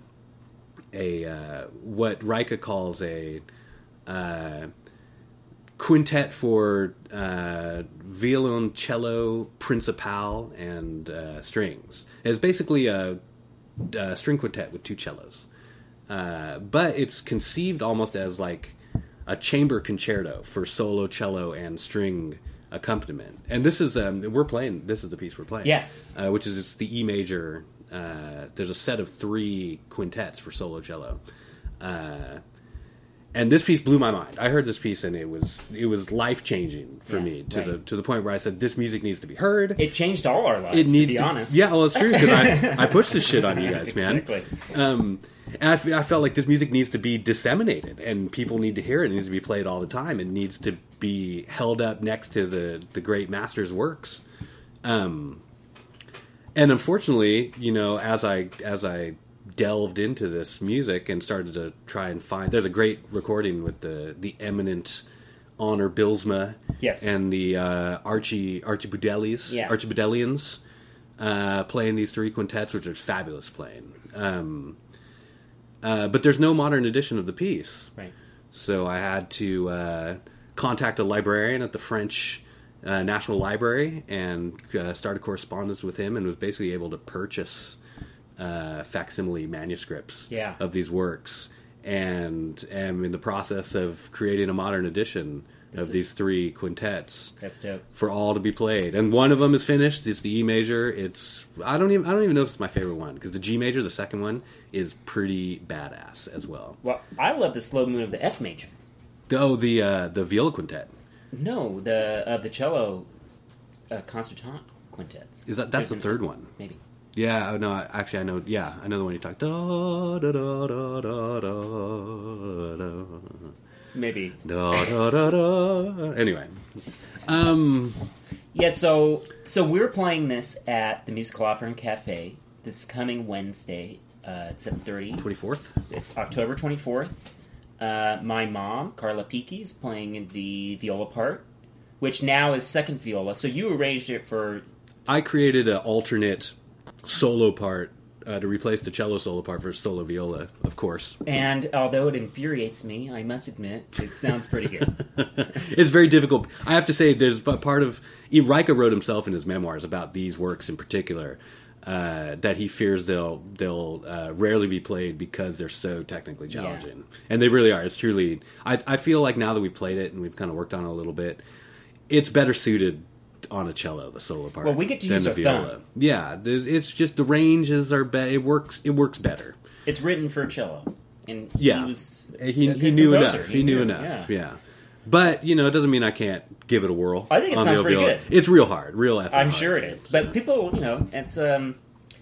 Speaker 2: a uh, what Reike calls a uh, quintet for uh, violoncello principal and uh, strings. It's basically a, a string quintet with two cellos, uh, but it's conceived almost as like a chamber concerto for solo cello and string accompaniment. And this is um, we're playing. This is the piece we're playing.
Speaker 1: Yes,
Speaker 2: uh, which is it's the E major. Uh, there's a set of three quintets for solo cello. Uh, And this piece blew my mind. I heard this piece and it was it was life changing for
Speaker 1: yeah,
Speaker 2: me to
Speaker 1: right.
Speaker 2: the to the point where I said this music needs to be heard.
Speaker 1: It changed all our lives.
Speaker 2: It needs
Speaker 1: to be
Speaker 2: to,
Speaker 1: honest.
Speaker 2: Yeah, well, it's true because I I pushed this shit on you guys, man.
Speaker 1: Exactly.
Speaker 2: Um, and I, f- I felt like this music needs to be disseminated and people need to hear it. It needs to be played all the time. It needs to be held up next to the the great masters' works. Um, and unfortunately, you know, as I as I delved into this music and started to try and find, there's a great recording with the the eminent Honor Bilsma,
Speaker 1: yes,
Speaker 2: and the uh, Archie Archibudellis,
Speaker 1: yeah.
Speaker 2: Archibudellians uh, playing these three quintets, which are fabulous playing. Um, uh, but there's no modern edition of the piece,
Speaker 1: right?
Speaker 2: So I had to uh, contact a librarian at the French uh, National Library and uh, start a correspondence with him, and was basically able to purchase Uh, facsimile manuscripts
Speaker 1: yeah.
Speaker 2: of these works, and am in the process of creating a modern edition
Speaker 1: That's
Speaker 2: of
Speaker 1: it.
Speaker 2: these three quintets.
Speaker 1: That's dope.
Speaker 2: For all to be played, and one of them is finished. It's the E major. It's I don't even I don't even know if it's my favorite one, because the G major, the second one, is pretty badass as well.
Speaker 1: Well, I love the slow movement of the F major.
Speaker 2: Oh, the uh, the viola quintet.
Speaker 1: No, the of the cello uh, concertant quintets.
Speaker 2: Is that that's
Speaker 1: There's
Speaker 2: the
Speaker 1: an-
Speaker 2: third one?
Speaker 1: Maybe.
Speaker 2: Yeah, oh, no, actually, I know. Yeah, I know the one you talk. Da da da da da da da.
Speaker 1: Maybe.
Speaker 2: Da da da da. Anyway, um,
Speaker 1: Yeah. So so we're playing this at the Musical Offering Cafe this coming Wednesday uh, at seven thirty.
Speaker 2: twenty-fourth?
Speaker 1: It's October twenty-fourth. Uh, my mom, Carla Peaky, is playing the viola part, which now is second viola. So you arranged it for...
Speaker 2: I created an alternate solo part uh, to replace the cello solo part for solo viola, of course.
Speaker 1: And although it infuriates me, I must admit, it sounds pretty good.
Speaker 2: It's very difficult. I have to say, there's a part of... Reika wrote himself in his memoirs about these works in particular, uh, that he fears they'll they'll uh, rarely be played because they're so technically challenging. Yeah. And they really are. It's truly... I, I feel like now that we've played it and we've kind of worked on it a little bit, it's better suited on a cello, the solo part.
Speaker 1: Well, we get to use our
Speaker 2: viola.
Speaker 1: thumb.
Speaker 2: Yeah, it's just the ranges are better. It works. It works better.
Speaker 1: It's written for cello, and
Speaker 2: yeah,
Speaker 1: he was
Speaker 2: he,
Speaker 1: a
Speaker 2: he knew
Speaker 1: composer.
Speaker 2: enough. He,
Speaker 1: he
Speaker 2: knew
Speaker 1: knew,
Speaker 2: enough.
Speaker 1: yeah.
Speaker 2: yeah, but you know, it doesn't mean I can't give it a whirl.
Speaker 1: I think it
Speaker 2: on
Speaker 1: sounds
Speaker 2: the
Speaker 1: pretty
Speaker 2: viola.
Speaker 1: good.
Speaker 2: It's real hard, real effort.
Speaker 1: I'm
Speaker 2: hard
Speaker 1: sure it
Speaker 2: games,
Speaker 1: is, but
Speaker 2: so.
Speaker 1: people, you know, it's um.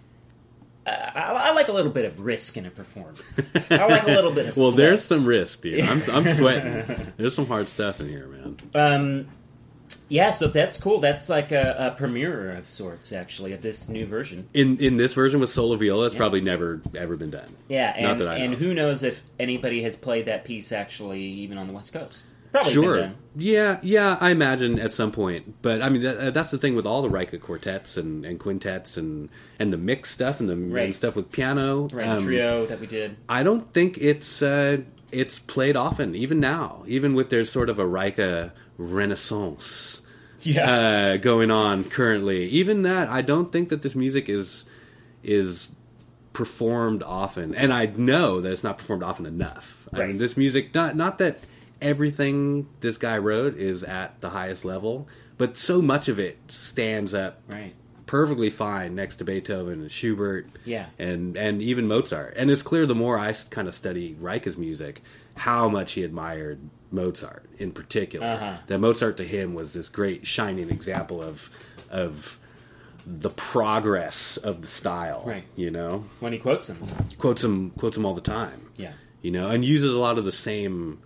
Speaker 1: I, I like a little bit of risk in a performance. I like a little bit of
Speaker 2: well,
Speaker 1: sweat.
Speaker 2: there's some risk, dude. I'm, I'm sweating. There's some hard stuff in here, man.
Speaker 1: Um, yeah, so that's cool. That's like a, a premiere of sorts, actually, of this new version.
Speaker 2: In in this version with solo viola, it's
Speaker 1: Yeah.
Speaker 2: probably never ever been done.
Speaker 1: Yeah,
Speaker 2: Not
Speaker 1: and,
Speaker 2: that I
Speaker 1: and
Speaker 2: know.
Speaker 1: who knows if anybody has played that piece actually even on the West Coast. Probably
Speaker 2: Sure.
Speaker 1: been done.
Speaker 2: Yeah, yeah, I imagine at some point. But I mean, that, that's the thing with all the Reika quartets and, and quintets and, and the mix stuff and the
Speaker 1: Right.
Speaker 2: and stuff with piano.
Speaker 1: Right,
Speaker 2: um,
Speaker 1: trio that we did.
Speaker 2: I don't think it's uh, it's played often, even now, even with there's sort of a Reika renaissance
Speaker 1: Yeah.
Speaker 2: uh, going on currently. Even that, I don't think that this music is is performed often, and I know that it's not performed often enough. I
Speaker 1: Right.
Speaker 2: mean, this music, not not that everything this guy wrote is at the highest level, but so much of it stands up
Speaker 1: right.
Speaker 2: perfectly fine next to Beethoven and Schubert,
Speaker 1: Yeah.
Speaker 2: and and even Mozart. And it's clear the more I kind of study Reika's music, how much he admired Mozart in particular.
Speaker 1: Uh-huh.
Speaker 2: That Mozart to him was this great shining example of of the progress of the style.
Speaker 1: Right.
Speaker 2: You know,
Speaker 1: When he quotes him.
Speaker 2: quotes him quotes him all the time.
Speaker 1: Yeah.
Speaker 2: You know, and uses a lot of the same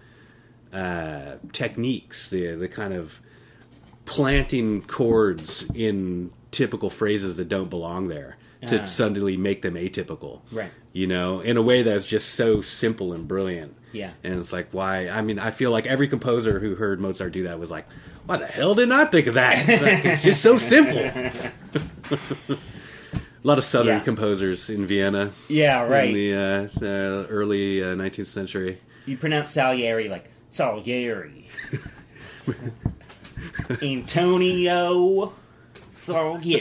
Speaker 2: uh, techniques, the the kind of planting chords in typical phrases that don't belong there to
Speaker 1: Ah.
Speaker 2: suddenly make them atypical.
Speaker 1: Right.
Speaker 2: You know, in a way that's just so simple and brilliant.
Speaker 1: Yeah.
Speaker 2: And it's like, why? I mean, I feel like every composer who heard Mozart do that was like, why the hell didn't I think of that? It's, like, it's just so simple. A lot of Southern
Speaker 1: Yeah.
Speaker 2: composers in Vienna.
Speaker 1: Yeah, right.
Speaker 2: In the uh, uh, early uh, nineteenth century.
Speaker 1: You pronounce Salieri like Salieri. Antonio Salieri.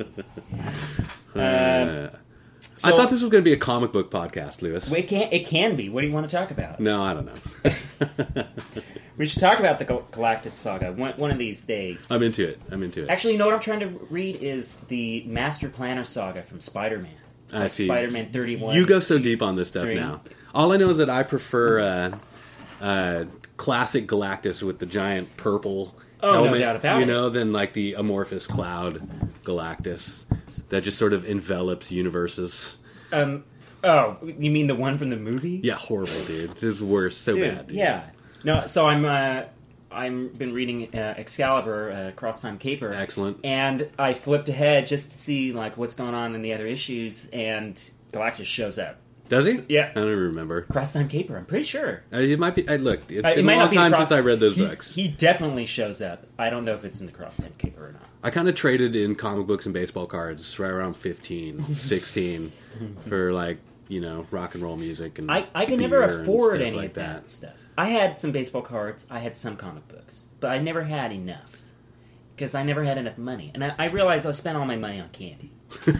Speaker 2: Uh,
Speaker 1: so-
Speaker 2: I thought this was going to be a comic book podcast, Lewis.
Speaker 1: It can, it can be. What do you want to talk about?
Speaker 2: No, I don't know.
Speaker 1: We should talk about the Gal- Galactus Saga one, one of these days.
Speaker 2: I'm into it. I'm into it.
Speaker 1: Actually, you know what I'm trying to read is the Master Planner Saga from Spider-Man. It's
Speaker 2: I
Speaker 1: like
Speaker 2: see.
Speaker 1: Spider-Man thirty-one.
Speaker 2: You go so deep on this stuff
Speaker 1: three.
Speaker 2: now. All I know is that I prefer uh, uh, classic Galactus with the giant purple
Speaker 1: Oh, no
Speaker 2: helmet,
Speaker 1: doubt about
Speaker 2: you
Speaker 1: it.
Speaker 2: know, than like the amorphous cloud Galactus that just sort of envelops universes.
Speaker 1: Um, oh, you mean the one from the movie?
Speaker 2: Yeah, horrible, dude. It's worse. So
Speaker 1: Dude,
Speaker 2: bad. Dude.
Speaker 1: yeah. No, so I'm uh, I'm been reading uh, Excalibur, uh, Cross Time Caper.
Speaker 2: Excellent.
Speaker 1: And I flipped ahead just to see like what's going on in the other issues, and Galactus shows up.
Speaker 2: Does he?
Speaker 1: Yeah.
Speaker 2: I don't even remember.
Speaker 1: Cross Time Caper, I'm pretty sure.
Speaker 2: Uh, it might be. I look. It's
Speaker 1: Uh,
Speaker 2: been
Speaker 1: it might
Speaker 2: a long
Speaker 1: not be
Speaker 2: time
Speaker 1: the cross-
Speaker 2: since I read those
Speaker 1: he,
Speaker 2: books.
Speaker 1: He definitely shows up. I don't know if it's in the Cross Time Caper or not.
Speaker 2: I kind of traded in comic books and baseball cards right around fifteen, sixteen for like, you know, rock and roll music and
Speaker 1: I, I could
Speaker 2: beer
Speaker 1: never
Speaker 2: and
Speaker 1: afford
Speaker 2: stuff
Speaker 1: any
Speaker 2: like
Speaker 1: of that. stuff. I had some baseball cards, I had some comic books, but I never had enough. Because I never had enough money. And I, I realized I spent all my money on candy.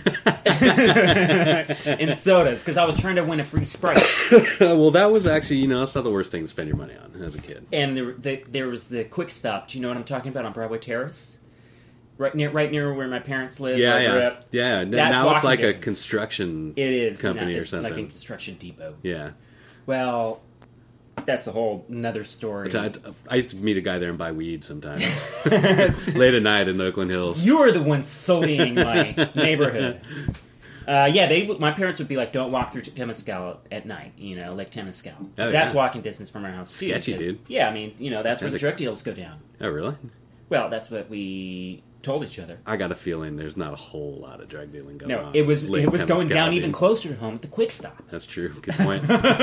Speaker 1: And sodas, because I was trying to win a free Sprite.
Speaker 2: Well, that was actually, you know, that's not the worst thing to spend your money on as a kid.
Speaker 1: And there, the, there was the Quick Stop. Do you know what I'm talking about on Broadway Terrace? Right near, right near where my parents live.
Speaker 2: Yeah,
Speaker 1: where I grew
Speaker 2: yeah,
Speaker 1: up.
Speaker 2: yeah. N-
Speaker 1: That's
Speaker 2: Now it's
Speaker 1: walking
Speaker 2: like a
Speaker 1: distance.
Speaker 2: construction
Speaker 1: It is
Speaker 2: company
Speaker 1: not-
Speaker 2: or
Speaker 1: it's
Speaker 2: something.
Speaker 1: like a construction depot.
Speaker 2: Yeah.
Speaker 1: Well, that's a whole another story.
Speaker 2: I, I used to meet a guy there and buy weed sometimes. Late at night in the Oakland Hills.
Speaker 1: You were the one sullying my neighborhood. Uh, yeah, they. My parents would be like, "Don't walk through Temescal at night." You know, like Temescal. 'Cause
Speaker 2: Oh,
Speaker 1: that's
Speaker 2: yeah.
Speaker 1: walking distance from our house. Too,
Speaker 2: Sketchy,
Speaker 1: 'cause-
Speaker 2: dude.
Speaker 1: Yeah, I mean, you know, that's where
Speaker 2: Sounds
Speaker 1: the
Speaker 2: like-
Speaker 1: drug deals go down.
Speaker 2: Oh, really?
Speaker 1: Well, that's what we told each other.
Speaker 2: I got a feeling there's not a whole lot of drug dealing going
Speaker 1: No,
Speaker 2: on.
Speaker 1: it was
Speaker 2: Lake
Speaker 1: it was going down
Speaker 2: Temescal,
Speaker 1: even
Speaker 2: dude.
Speaker 1: closer to home at the Quick Stop.
Speaker 2: That's true. Good point.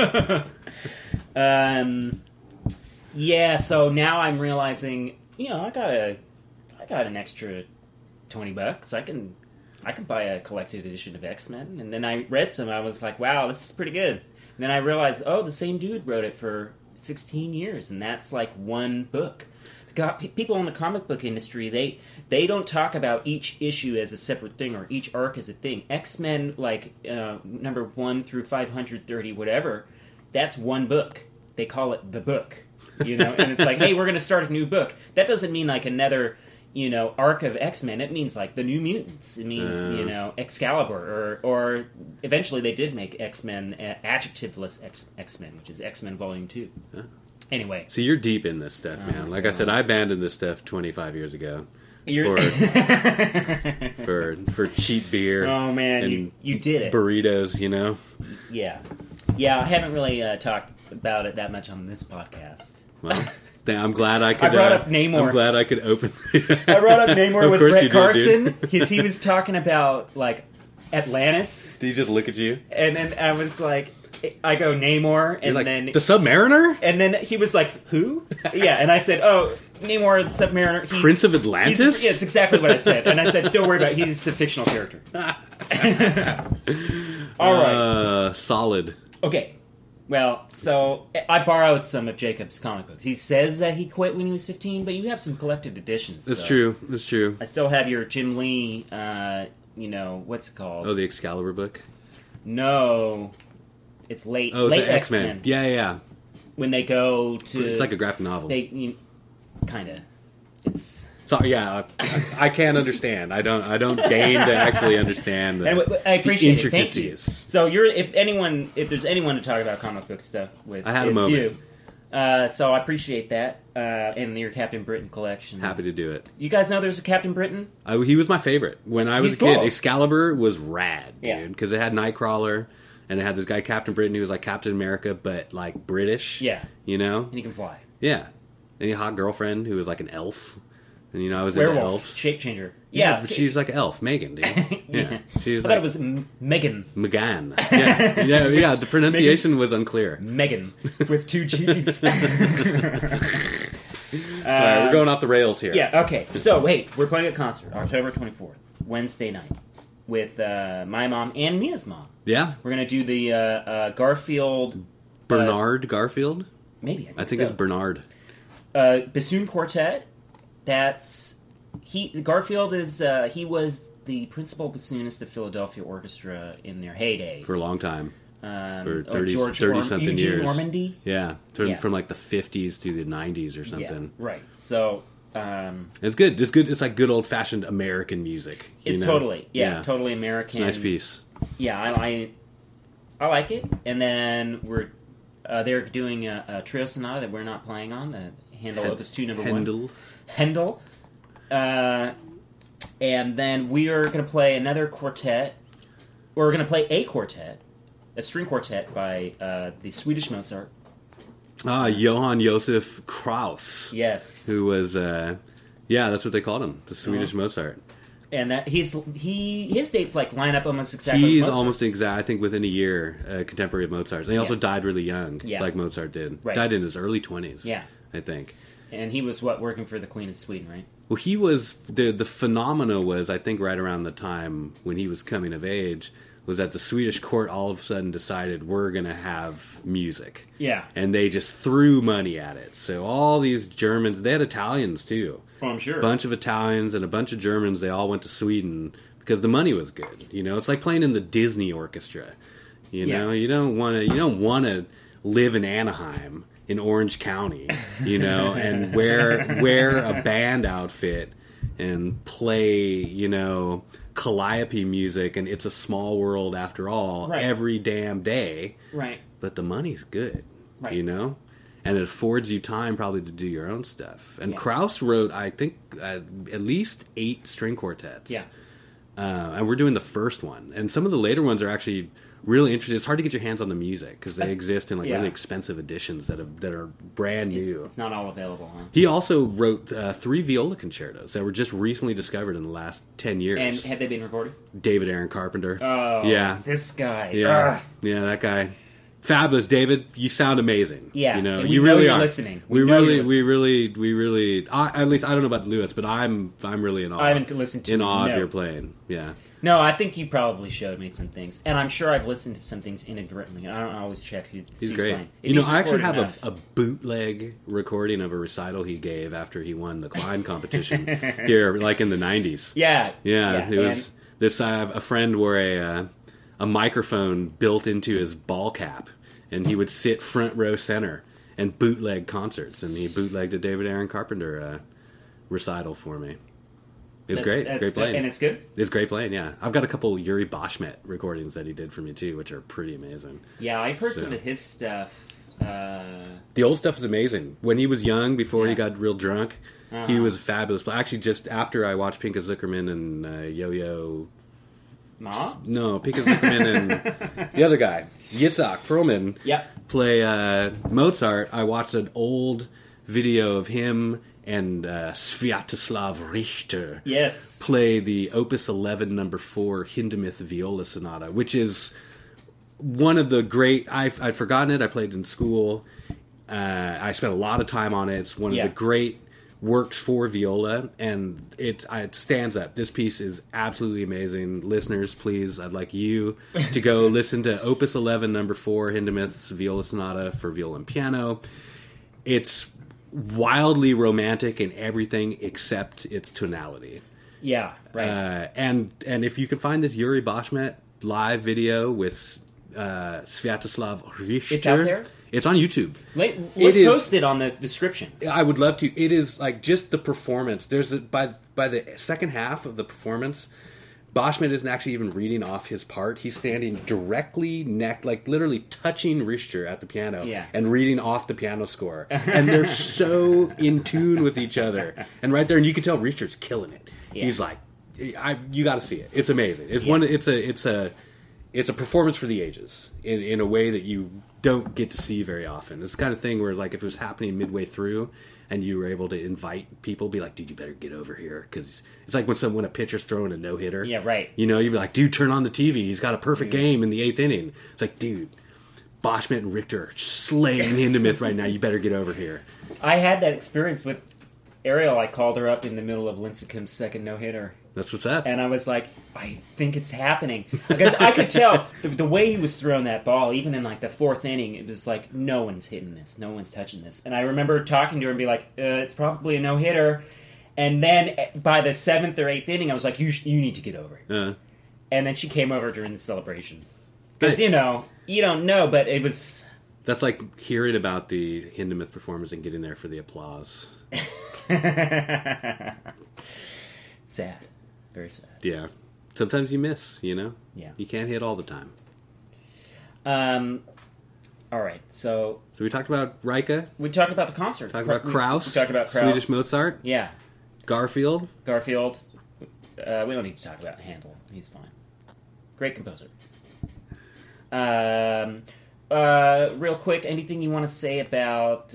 Speaker 1: Um, yeah. So now I'm realizing, you know, I got a, I got an extra twenty bucks. I can, I can buy a collected edition of X-Men. And then I read some. I was like, wow, this is pretty good. And then I realized, oh, the same dude wrote it for sixteen years, and that's like one book. Got people in the comic book industry, they they don't talk about each issue as a separate thing or each arc as a thing. X-Men, like uh, number one through five hundred thirty, whatever, that's one book. They call it the book, you know. And it's like, hey, we're going to start a new book. That doesn't mean like another, you know, arc of X-Men. It means like the New Mutants. It means
Speaker 2: Uh.
Speaker 1: you know Excalibur, or or eventually they did make X-Men uh, adjectiveless X- X-Men, which is X-Men Volume Two.
Speaker 2: Huh.
Speaker 1: Anyway.
Speaker 2: So you're deep in this stuff, man. Like I said, I abandoned this stuff twenty-five years ago.
Speaker 1: You're...
Speaker 2: For, for for cheap beer.
Speaker 1: Oh man,
Speaker 2: and
Speaker 1: you, you did it.
Speaker 2: burritos, you know.
Speaker 1: Yeah, yeah. I haven't really uh, talked about it that much on this podcast.
Speaker 2: Well, th- I'm glad I could.
Speaker 1: I brought
Speaker 2: uh,
Speaker 1: up Namor.
Speaker 2: I'm glad I could open.
Speaker 1: I brought up Namor
Speaker 2: Of
Speaker 1: with
Speaker 2: course
Speaker 1: Brett
Speaker 2: you did,
Speaker 1: Carson
Speaker 2: dude.
Speaker 1: because he was talking about like Atlantis,
Speaker 2: Did he just look at you?
Speaker 1: and then I was like, I go Namor, and
Speaker 2: You're like,
Speaker 1: then
Speaker 2: the Submariner,
Speaker 1: and then he was like, who? Yeah, and I said, oh, Namor the Submariner, he's,
Speaker 2: Prince of Atlantis.
Speaker 1: He's, yeah, it's exactly what I said, and I said, don't worry about it, he's a fictional character. All right.
Speaker 2: Uh, solid.
Speaker 1: Okay. Well, so I borrowed some of Jacob's comic books. He says that he quit when he was fifteen, but you have some collected editions.
Speaker 2: That's
Speaker 1: so.
Speaker 2: true. That's true.
Speaker 1: I still have your Jim Lee, uh, you know, what's it called?
Speaker 2: Oh, the Excalibur book.
Speaker 1: No. It's late,
Speaker 2: Oh, it's
Speaker 1: late
Speaker 2: the X-Men.
Speaker 1: X-Men.
Speaker 2: Yeah, yeah, yeah.
Speaker 1: When they go to...
Speaker 2: It's like a graphic novel.
Speaker 1: They, you, kind of. It's...
Speaker 2: Sorry, yeah, I, I can't understand. I don't. I don't deign to actually understand the,
Speaker 1: And I appreciate
Speaker 2: the
Speaker 1: it. Thank you.
Speaker 2: intricacies.
Speaker 1: So you're, if anyone, if there's anyone to talk about comic book stuff with,
Speaker 2: I had a
Speaker 1: it's
Speaker 2: moment.
Speaker 1: you. Uh, so I appreciate that, uh, and your Captain Britain collection.
Speaker 2: Happy to do it.
Speaker 1: You guys know there's a Captain Britain?
Speaker 2: I, he was my favorite when I was
Speaker 1: He's
Speaker 2: a kid.
Speaker 1: cool.
Speaker 2: Excalibur was rad,
Speaker 1: Yeah.
Speaker 2: dude, because it had Nightcrawler and it had this guy Captain Britain who was like Captain America but like British.
Speaker 1: Yeah.
Speaker 2: You know.
Speaker 1: And he can fly.
Speaker 2: Yeah. And a hot girlfriend who was like an elf. And you know I was into
Speaker 1: Werewolf,
Speaker 2: elves.
Speaker 1: shape changer.
Speaker 2: Yeah,
Speaker 1: Yeah,
Speaker 2: but she was like an elf, Megan, dude. Yeah,
Speaker 1: yeah.
Speaker 2: she was
Speaker 1: I
Speaker 2: like
Speaker 1: thought it was M- Megan.
Speaker 2: Megan. Yeah, yeah, yeah. The pronunciation was unclear.
Speaker 1: Megan with two G's.
Speaker 2: All right, we're going off the rails here.
Speaker 1: Yeah. Okay. So wait, we're playing a concert October twenty-fourth, Wednesday night, with uh, my mom and Mia's mom.
Speaker 2: Yeah.
Speaker 1: We're gonna do the uh, uh, Garfield.
Speaker 2: Bernard Garfield.
Speaker 1: Maybe I think,
Speaker 2: I think
Speaker 1: so.
Speaker 2: it's Bernard.
Speaker 1: uh, bassoon quartet. That's he. Garfield is uh, he was the principal bassoonist of Philadelphia Orchestra in their heyday
Speaker 2: For a long time.
Speaker 1: um,
Speaker 2: For
Speaker 1: or
Speaker 2: thirty,
Speaker 1: George
Speaker 2: thirty
Speaker 1: Norm-
Speaker 2: something
Speaker 1: Eugene
Speaker 2: years.
Speaker 1: Normandy.
Speaker 2: Yeah. From,
Speaker 1: Yeah.
Speaker 2: from like the fifties to the nineties or
Speaker 1: Yeah,
Speaker 2: something.
Speaker 1: right. So um,
Speaker 2: It's good. It's good. It's like good old fashioned American music. you
Speaker 1: it's
Speaker 2: know?
Speaker 1: totally yeah, totally American.
Speaker 2: Nice piece.
Speaker 1: Yeah, I, I I like it. And then we're uh, they're doing a, a trio sonata that we're not playing on, the Handel
Speaker 2: Hen-
Speaker 1: Opus two number
Speaker 2: Handel.
Speaker 1: one. Handel. Uh, and then we are going to play another quartet. Or we're going to play a quartet, a string quartet by uh, the Swedish Mozart.
Speaker 2: Ah, Johann Josef Strauss.
Speaker 1: Yes,
Speaker 2: Who was, uh, yeah, that's what they called him, the Swedish
Speaker 1: Uh-huh.
Speaker 2: Mozart.
Speaker 1: and that he's he his dates like line up almost exactly. with
Speaker 2: He's
Speaker 1: Mozart's.
Speaker 2: almost exact, I think, within a year, uh, contemporary of Mozart's. And he also
Speaker 1: Yeah.
Speaker 2: died really young,
Speaker 1: Yeah.
Speaker 2: like Mozart did.
Speaker 1: Right.
Speaker 2: Died in his early twenties,
Speaker 1: Yeah.
Speaker 2: I think.
Speaker 1: And he was what working for the Queen of Sweden, right?
Speaker 2: Well, he was, the, the phenomena was, I think, right around the time when he was coming of age, was that the Swedish court all of a sudden decided we're going to have music.
Speaker 1: Yeah.
Speaker 2: And they just threw money at it. So all these Germans, they had Italians too.
Speaker 1: Oh, I'm sure.
Speaker 2: A bunch of Italians and a bunch of Germans, they all went to Sweden because the money was good. You know, it's like playing in the Disney orchestra. You know,
Speaker 1: Yeah.
Speaker 2: you don't want to you don't want to live in Anaheim in Orange County, you know, and wear wear a band outfit and play, you know, Calliope music and It's a Small World After All
Speaker 1: Right.
Speaker 2: every damn day.
Speaker 1: Right.
Speaker 2: But the money's good,
Speaker 1: Right.
Speaker 2: you know? And it affords you time probably to do your own stuff. And
Speaker 1: Yeah.
Speaker 2: Krauss wrote, I think, uh, at least eight string quartets.
Speaker 1: Yeah.
Speaker 2: uh, and we're doing the first one. And some of the later ones are actually really interesting. It's hard to get your hands on the music because they exist in like
Speaker 1: Yeah.
Speaker 2: really expensive editions that have, that are brand
Speaker 1: It's,
Speaker 2: new.
Speaker 1: it's not all available, huh?
Speaker 2: He also wrote uh, three viola concertos that were just recently discovered in the last ten years.
Speaker 1: And have they been recorded?
Speaker 2: David Aaron Carpenter.
Speaker 1: Oh,
Speaker 2: yeah,
Speaker 1: this guy.
Speaker 2: yeah,
Speaker 1: Ugh.
Speaker 2: yeah, that guy. Fabulous, David. You sound amazing.
Speaker 1: Yeah,
Speaker 2: you know,
Speaker 1: and we
Speaker 2: you
Speaker 1: know
Speaker 2: really
Speaker 1: you're
Speaker 2: are
Speaker 1: listening.
Speaker 2: We,
Speaker 1: We know
Speaker 2: really,
Speaker 1: you're
Speaker 2: we really, we really. I, at least I don't know about Lewis, but I'm, I'm really in awe.
Speaker 1: I haven't listened to
Speaker 2: in
Speaker 1: him,
Speaker 2: awe
Speaker 1: no.
Speaker 2: of your playing. Yeah,
Speaker 1: No, I think you probably showed me some things, and I'm sure I've listened to some things inadvertently. I don't always check who
Speaker 2: he's great.
Speaker 1: playing. If
Speaker 2: You know,
Speaker 1: he's
Speaker 2: I actually
Speaker 1: recorded
Speaker 2: have
Speaker 1: enough.
Speaker 2: a, a bootleg recording of a recital he gave after he won the Klein competition here, like in the nineties.
Speaker 1: Yeah,
Speaker 2: Yeah, it was
Speaker 1: and-
Speaker 2: this. Uh, a friend wore a uh, a microphone built into his ball cap, and he would sit front row center and bootleg concerts. And he bootlegged a David Aaron Carpenter uh, recital for me. It was
Speaker 1: that's-
Speaker 2: great,
Speaker 1: that's
Speaker 2: great
Speaker 1: the-
Speaker 2: playing.
Speaker 1: and it's good.
Speaker 2: It's great playing. Yeah, I've got a couple Yuri Bashmet recordings that he did for me too, which are pretty amazing.
Speaker 1: Yeah, I've heard
Speaker 2: So-
Speaker 1: some of his stuff. Uh,
Speaker 2: The old stuff is amazing. When he was young, before he
Speaker 1: Yeah.
Speaker 2: got real drunk, he
Speaker 1: Uh-huh.
Speaker 2: was fabulous. But actually, just after I watched Pinka Zuckerman and uh, Yo-Yo
Speaker 1: Ma?
Speaker 2: No, Pika Zuckerman and the other guy, Yitzhak Perlman,
Speaker 1: Yep.
Speaker 2: play uh, Mozart. I watched an old video of him and uh, Sviatoslav Richter
Speaker 1: Yes.
Speaker 2: play the Opus eleven Number Four Hindemith Viola Sonata, which is one of the great. I've, I'd forgotten it. I played in school. Uh, I spent a lot of time on it. It's one of
Speaker 1: Yeah.
Speaker 2: the great works for viola, and it it stands up. This piece is absolutely amazing. Listeners, please, I'd like you to go listen to Opus eleven Number Four Hindemith's Viola Sonata for viola and piano. It's wildly romantic in everything except its tonality.
Speaker 1: Yeah, right.
Speaker 2: Uh, and and if you can find this Yuri Bashmet live video with uh, Sviatoslav Richter,
Speaker 1: It's out there?
Speaker 2: It's on YouTube.
Speaker 1: Let,
Speaker 2: it
Speaker 1: let's
Speaker 2: is-
Speaker 1: post it on the description.
Speaker 2: I would love to. It is like just the performance. There's a, by by the second half of the performance, Bashmet isn't actually even reading off his part. He's standing directly neck, like literally touching Richter at the piano,
Speaker 1: Yeah.
Speaker 2: and reading off the piano score. And they're so in tune with each other. And right there, and you can tell Richter's killing it.
Speaker 1: Yeah.
Speaker 2: He's like, I, you got to see it. It's amazing. It's
Speaker 1: Yeah.
Speaker 2: one. It's a. It's a. It's a performance for the ages in in a way that you don't get to see very often. It's the kind of thing where, like, if it was happening midway through and you were able to invite people, be like, dude, you better get over here. Because it's like when someone, a pitcher's throwing a no-hitter.
Speaker 1: Yeah, right.
Speaker 2: You know, you'd be like, dude, turn on the T V. He's got a perfect game in the eighth inning. It's like, dude, Bashmet and Richter are slaying Hindemith right now. You better get over here.
Speaker 1: I had that experience with Ariel. I called her up in the middle of Lincecum's second no-hitter.
Speaker 2: That's what's up.
Speaker 1: And I was like, I think it's happening. Because I could tell the, the way he was throwing that ball, even in like the fourth inning, it was like, no one's hitting this. No one's touching this. And I remember talking to her and be like, uh, it's probably a no-hitter. And then by the seventh or eighth inning, I was like, you sh- you need to get over it.
Speaker 2: Uh,
Speaker 1: And then she came over during the celebration. Because,
Speaker 2: Nice.
Speaker 1: you know, you don't know, but it was...
Speaker 2: that's like hearing about the Hindemith performance and getting there for the applause.
Speaker 1: sad. Very sad.
Speaker 2: Yeah. Sometimes you miss, you know?
Speaker 1: Yeah.
Speaker 2: You can't hit all the time.
Speaker 1: Um, all right, so
Speaker 2: So we talked about Rika,
Speaker 1: we talked about the concert.
Speaker 2: talked about
Speaker 1: We-
Speaker 2: Krauss,
Speaker 1: We talked about Krauss.
Speaker 2: Swedish Mozart,
Speaker 1: Yeah,
Speaker 2: Garfield.
Speaker 1: Garfield. Uh, we don't need to talk about Handel. He's fine. Great composer. Um, uh, real quick, anything you want to say about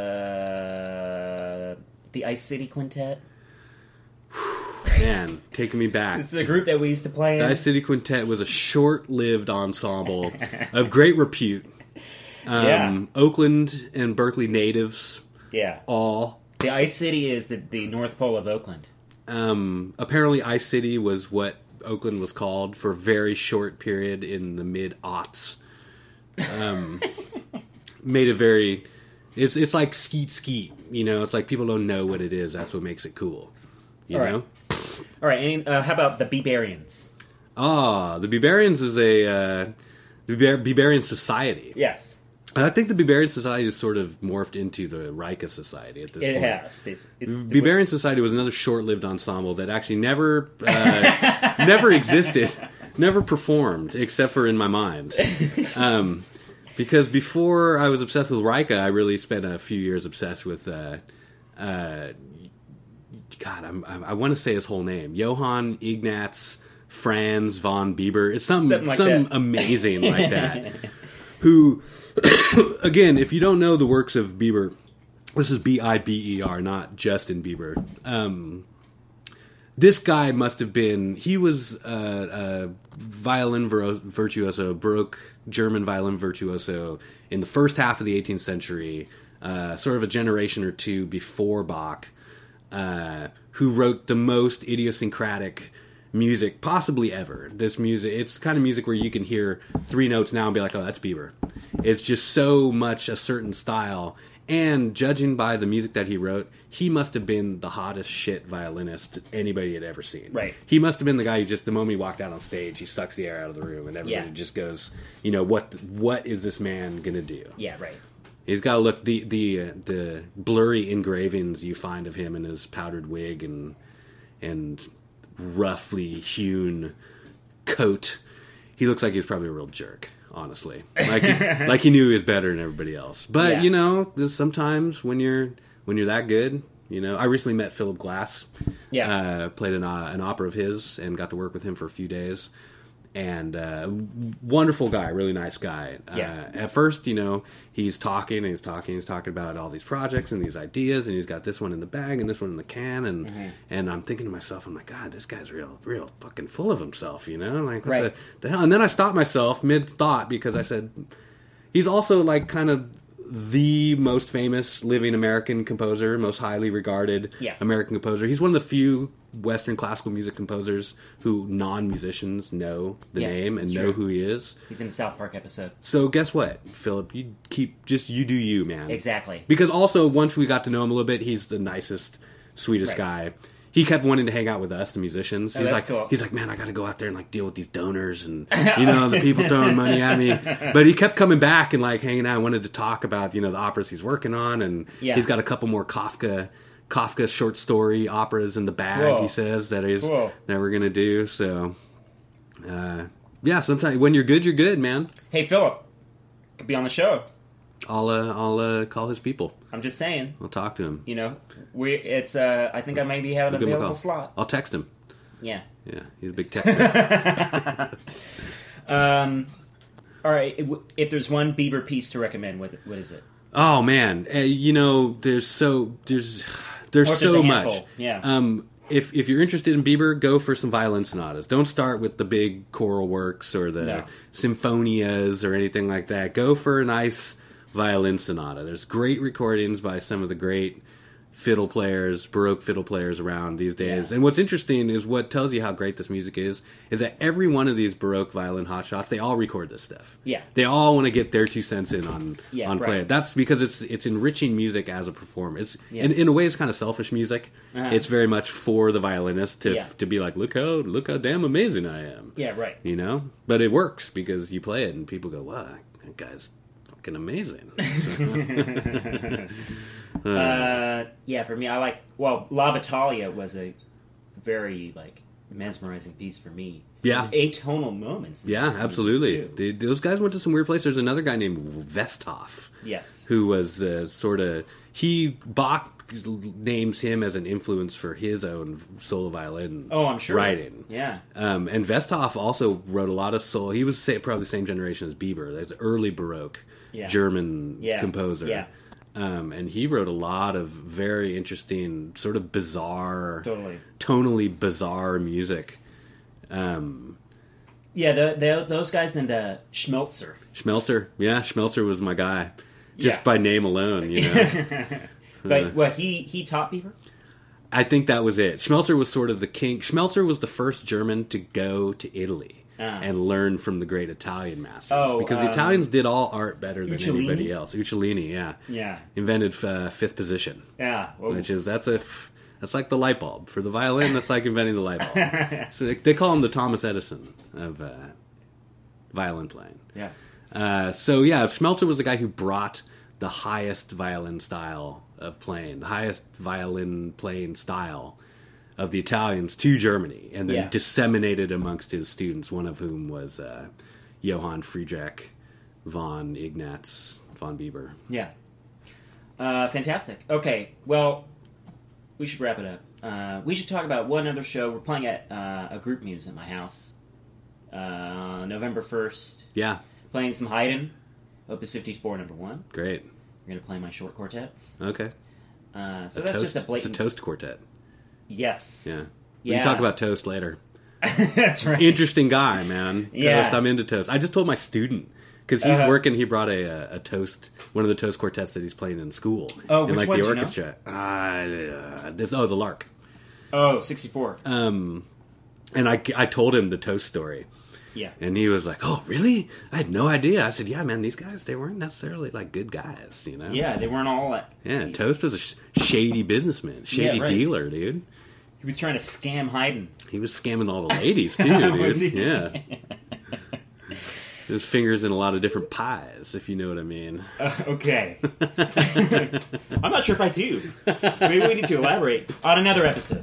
Speaker 1: uh, the Ice City Quintet?
Speaker 2: Man, taking me back.
Speaker 1: This is a group that we used to play in.
Speaker 2: The Ice City Quintet was a short-lived ensemble of great repute. Um,
Speaker 1: Yeah.
Speaker 2: Oakland and Berkeley natives,
Speaker 1: Yeah.
Speaker 2: all.
Speaker 1: The Ice City is the, the North Pole of Oakland.
Speaker 2: Um, apparently, Ice City was what Oakland was called for a very short period in the mid-aughts. Um, made it very... It's it's like skeet skeet, you know? It's like people don't know what it is. That's what makes it cool. You
Speaker 1: All right.
Speaker 2: know?
Speaker 1: All right, any, uh, how about the Bebarians?
Speaker 2: Ah, the Bebarians is a... Uh, the Bebar- Bebarian Society.
Speaker 1: Yes.
Speaker 2: I think the Bebarian Society has sort of morphed into the Rika Society at this
Speaker 1: It
Speaker 2: point.
Speaker 1: has. Basically. It's
Speaker 2: Bebarian Society was another short-lived ensemble that actually never, uh, never existed, never performed, except for in my mind. Um, because before I was obsessed with Rika, I really spent a few years obsessed with. Uh, uh, God, I'm, I'm, I want to say his whole name: Johann Ignaz Franz von Bieber. It's something,
Speaker 1: Something like
Speaker 2: something
Speaker 1: that.
Speaker 2: amazing like that. Who, again, if you don't know the works of Bieber, this is B I B E R, not Justin Bieber. Um, this guy must have been, he was a, a violin vir- virtuoso, Baroque German violin virtuoso in the first half of the eighteenth century, uh, sort of a generation or two before Bach, uh, who wrote the most idiosyncratic music possibly ever. This music, it's the kind of music where you can hear three notes now and be like, oh, that's Bieber. It's just so much a certain style. And judging by the music that he wrote, he must have been the hottest shit violinist anybody had ever seen.
Speaker 1: Right.
Speaker 2: He must have been the guy who just, the moment he walked out on stage, he sucks the air out of the room, and everybody
Speaker 1: Yeah.
Speaker 2: just goes, you know, what what is this man going to do?
Speaker 1: Yeah, right.
Speaker 2: He's got to look, the the uh, the blurry engravings you find of him in his powdered wig and and roughly hewn coat, he looks like he's probably a real jerk. Honestly, like he, like he knew he was better than everybody else. But
Speaker 1: Yeah.
Speaker 2: you know, there's sometimes when you're when you're that good, you know. I recently met Philip Glass.
Speaker 1: Yeah.
Speaker 2: uh, played an uh, an opera of his and got to work with him for a few days. And uh, wonderful guy, really nice guy.
Speaker 1: Yeah.
Speaker 2: Uh, at first, you know, he's talking and he's talking, he's talking about all these projects and these ideas, and he's got this one in the bag and this one in the can, and
Speaker 1: Mm-hmm.
Speaker 2: and I'm thinking to myself, I'm like, God, this guy's real, real fucking full of himself, you know, like what
Speaker 1: Right.
Speaker 2: the, the hell? And then I stopped myself mid thought because I said, he's also like kind of the most famous living American composer, most highly regarded
Speaker 1: Yeah.
Speaker 2: American composer. He's one of the few Western classical music composers who non-musicians know the
Speaker 1: Yeah,
Speaker 2: name and
Speaker 1: that's
Speaker 2: know
Speaker 1: true.
Speaker 2: who he is.
Speaker 1: He's in the South Park episode.
Speaker 2: So guess what, Philip? You keep just you do you, man.
Speaker 1: Exactly.
Speaker 2: Because also once we got to know him a little bit, he's the nicest, sweetest
Speaker 1: Right.
Speaker 2: guy. He kept wanting to hang out with us, the musicians.
Speaker 1: Oh,
Speaker 2: He's
Speaker 1: that's
Speaker 2: like,
Speaker 1: cool.
Speaker 2: he's like, man, I got to go out there and like deal with these donors and you know the people throwing money at me. But he kept coming back and like hanging out. I wanted to talk about you know the operas he's working on, and
Speaker 1: Yeah.
Speaker 2: he's got a couple more Kafka, Kafka short story operas in the bag.
Speaker 1: Cool.
Speaker 2: He says that he's
Speaker 1: Cool.
Speaker 2: that we're gonna do. So, uh, yeah, sometimes when you're good, you're good, man.
Speaker 1: Hey, Philip, could be on the show.
Speaker 2: I'll uh, I'll uh, call his people.
Speaker 1: I'm just saying.
Speaker 2: I'll talk to him.
Speaker 1: You know, we it's. Uh, I think I maybe have an
Speaker 2: Give him a
Speaker 1: available
Speaker 2: call.
Speaker 1: slot.
Speaker 2: I'll text him.
Speaker 1: Yeah.
Speaker 2: Yeah, he's a big texter.
Speaker 1: Um. All right. If, if there's one Bieber piece to recommend, what what is it?
Speaker 2: Oh man, uh, you know, there's so there's there's
Speaker 1: Or if there's
Speaker 2: so
Speaker 1: a
Speaker 2: much.
Speaker 1: handful, yeah.
Speaker 2: Um, if if you're interested in Bieber, go for some violin sonatas. Don't start with the big choral works or the
Speaker 1: No.
Speaker 2: symphonias or anything like that. Go for a nice violin sonata. There's great recordings by some of the great fiddle players, Baroque fiddle players around these days.
Speaker 1: Yeah.
Speaker 2: And what's interesting is what tells you how great this music is, is that every one of these Baroque violin hotshots, they all record this stuff.
Speaker 1: Yeah.
Speaker 2: They all want to get their two cents in on
Speaker 1: Yeah,
Speaker 2: on
Speaker 1: right.
Speaker 2: play it. That's because it's it's enriching music as a performer. It's
Speaker 1: Yeah.
Speaker 2: in, in a way it's kind of selfish music.
Speaker 1: Uh-huh.
Speaker 2: It's very much for the violinist to
Speaker 1: Yeah.
Speaker 2: to be like, look how look how damn amazing I am.
Speaker 1: Yeah. Right.
Speaker 2: You know? But it works because you play it and people go, wow, that guy's fucking amazing.
Speaker 1: Uh, yeah, for me, I like. Well, La Battaglia was a very like mesmerizing piece for me.
Speaker 2: Yeah.
Speaker 1: There's atonal moments. in
Speaker 2: Yeah,
Speaker 1: that music,
Speaker 2: absolutely.
Speaker 1: too.
Speaker 2: They, those guys went to some weird place. There's another guy named Westhoff.
Speaker 1: Yes.
Speaker 2: Who was uh, sort of he Bach names him as an influence for his own solo violin
Speaker 1: Oh, I'm sure.
Speaker 2: writing.
Speaker 1: Yeah.
Speaker 2: Um, and Westhoff also wrote a lot of solo. He was say, probably the same generation as Bieber. There's an early Baroque
Speaker 1: Yeah.
Speaker 2: German
Speaker 1: Yeah.
Speaker 2: composer.
Speaker 1: Yeah.
Speaker 2: Um, and he wrote a lot of very interesting, sort of bizarre,
Speaker 1: Totally.
Speaker 2: tonally bizarre music. Um,
Speaker 1: Yeah. The, the, those guys and uh, Schmelzer.
Speaker 2: Schmelzer, yeah, Schmelzer was my guy, just
Speaker 1: Yeah.
Speaker 2: by name alone. You know.
Speaker 1: But what he he taught Bieber.
Speaker 2: I think that was it. Schmelzer was sort of the king. Schmelzer was the first German to go to Italy
Speaker 1: Ah.
Speaker 2: and learn from the great Italian masters.
Speaker 1: Oh,
Speaker 2: because the
Speaker 1: um,
Speaker 2: Italians did all art better than
Speaker 1: Uccellini?
Speaker 2: anybody else. Uccellini, yeah.
Speaker 1: Yeah.
Speaker 2: Invented uh, fifth position,
Speaker 1: Yeah. Oh.
Speaker 2: which is, that's a, f- that's like the light bulb. For the violin, that's like inventing the light bulb. So they, they call him the Thomas Edison of uh, violin playing.
Speaker 1: Yeah.
Speaker 2: Uh, so yeah, Schmelzer was the guy who brought the highest violin style of playing, the highest violin playing style of the Italians to Germany, and then
Speaker 1: Yeah.
Speaker 2: disseminated amongst his students, one of whom was uh, Johann Friedrich von Ignaz von Bieber.
Speaker 1: Yeah. Uh, fantastic. Okay. Well, we should wrap it up. uh, we should talk about one other show. We're playing at uh, a group muse at my house. Uh, November first.
Speaker 2: Yeah.
Speaker 1: Playing some Haydn, Opus fifty-four, number one.
Speaker 2: Great.
Speaker 1: We're going to play my short quartets.
Speaker 2: Okay.
Speaker 1: Uh, so
Speaker 2: a
Speaker 1: that's
Speaker 2: toast,
Speaker 1: just a blatant...
Speaker 2: It's a toast quartet.
Speaker 1: Yes.
Speaker 2: Yeah.
Speaker 1: Yeah.
Speaker 2: We can talk about Toast later.
Speaker 1: That's right.
Speaker 2: Interesting guy, man. Toast,
Speaker 1: Yeah.
Speaker 2: I'm into Toast. I just told my student, because he's
Speaker 1: Uh-huh.
Speaker 2: working, he brought a, a Toast, one of the Toast quartets that he's playing in school.
Speaker 1: Oh,
Speaker 2: in
Speaker 1: which
Speaker 2: like
Speaker 1: one,
Speaker 2: the
Speaker 1: do you know?
Speaker 2: orchestra. Uh, this, oh, the Lark.
Speaker 1: Oh, sixty-four.
Speaker 2: Um, and I, I told him the Toast story.
Speaker 1: Yeah.
Speaker 2: And he was like, "Oh, really? I had no idea." I said, "Yeah, man, these guys, they weren't necessarily like good guys, you know."
Speaker 1: Yeah, they weren't all... Like,
Speaker 2: Yeah, Toast was a sh- shady businessman, shady
Speaker 1: Yeah, right.
Speaker 2: dealer, dude.
Speaker 1: He was trying to scam Haydn.
Speaker 2: He was scamming all the ladies too, dude.
Speaker 1: Was he?
Speaker 2: Yeah. His fingers in a lot of different pies, if you know what I mean.
Speaker 1: Uh, okay. I'm not sure if I do. Maybe we need to elaborate on another episode.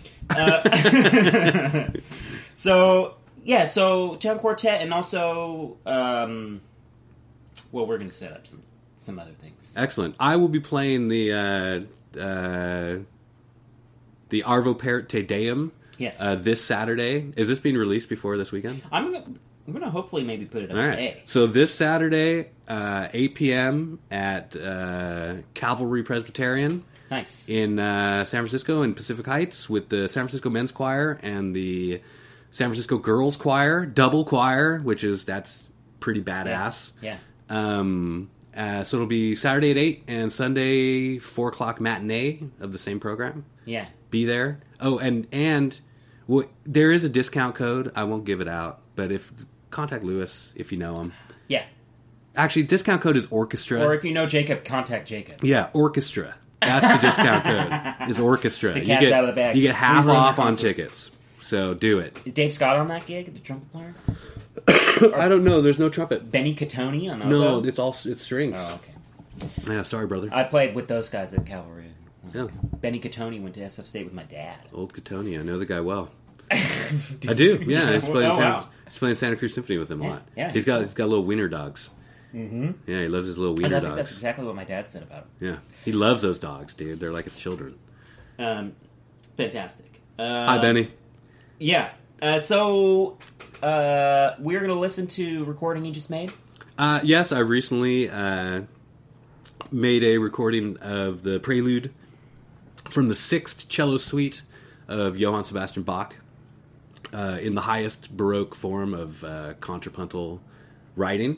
Speaker 1: Uh, so, yeah, so Town Quartet and also, um, well, we're going to set up some, some other things.
Speaker 2: Excellent. I will be playing the uh, uh, the Arvo Pärt Te Deum
Speaker 1: Yes.
Speaker 2: uh, this Saturday. Is this being released before this weekend?
Speaker 1: I'm going to... I'm going to hopefully maybe put it up
Speaker 2: All right.
Speaker 1: today.
Speaker 2: So this Saturday, uh, eight p.m. at uh, Calvary Presbyterian
Speaker 1: Nice.
Speaker 2: in uh, San Francisco in Pacific Heights with the San Francisco Men's Choir and the San Francisco Girls Choir, double choir, which is, that's pretty badass.
Speaker 1: Yeah.
Speaker 2: Um, uh, so it'll be Saturday at eight and Sunday four o'clock matinee of the same program.
Speaker 1: Yeah.
Speaker 2: Be there. Oh, and, and well, there is a discount code. I won't give it out, but if... Contact Lewis if you know him.
Speaker 1: Yeah.
Speaker 2: Actually, discount code is orchestra.
Speaker 1: Or if you know Jacob, contact Jacob.
Speaker 2: Yeah, orchestra. That's the discount code. Is orchestra.
Speaker 1: The
Speaker 2: you
Speaker 1: cat's
Speaker 2: get,
Speaker 1: out of the bag.
Speaker 2: You get half
Speaker 1: We run the
Speaker 2: off on
Speaker 1: concert.
Speaker 2: tickets. So do it.
Speaker 1: Is Dave Scott on that gig, the trumpet player?
Speaker 2: I don't know. There's no trumpet.
Speaker 1: Benny Catoni on oboe?
Speaker 2: No, it's all it's strings.
Speaker 1: Oh, okay.
Speaker 2: Yeah, sorry, brother.
Speaker 1: I played with those guys at Cavalry.
Speaker 2: Yeah,
Speaker 1: Benny Catoni went to S F State with my dad.
Speaker 2: old Catoni. I know the guy well. I do. Yeah, he's playing,
Speaker 1: Oh,
Speaker 2: Santa,
Speaker 1: wow.
Speaker 2: he's playing Santa Cruz Symphony with him a
Speaker 1: Yeah,
Speaker 2: lot.
Speaker 1: yeah,
Speaker 2: he's
Speaker 1: he's
Speaker 2: got
Speaker 1: cool.
Speaker 2: he's got little wiener dogs. Mm-hmm. Yeah, he loves his little
Speaker 1: I
Speaker 2: wiener
Speaker 1: think that's
Speaker 2: dogs.
Speaker 1: exactly what my dad said about
Speaker 2: Yeah, he loves those dogs, dude. They're like his children.
Speaker 1: him. Um, fantastic. Uh,
Speaker 2: Hi, Benny.
Speaker 1: Yeah. Uh, so, uh, we're going to listen to recording you just made?
Speaker 2: Uh, yes, I recently uh, made a recording of the prelude from the sixth cello suite of Johann Sebastian Bach uh, in the highest Baroque form of uh, contrapuntal writing.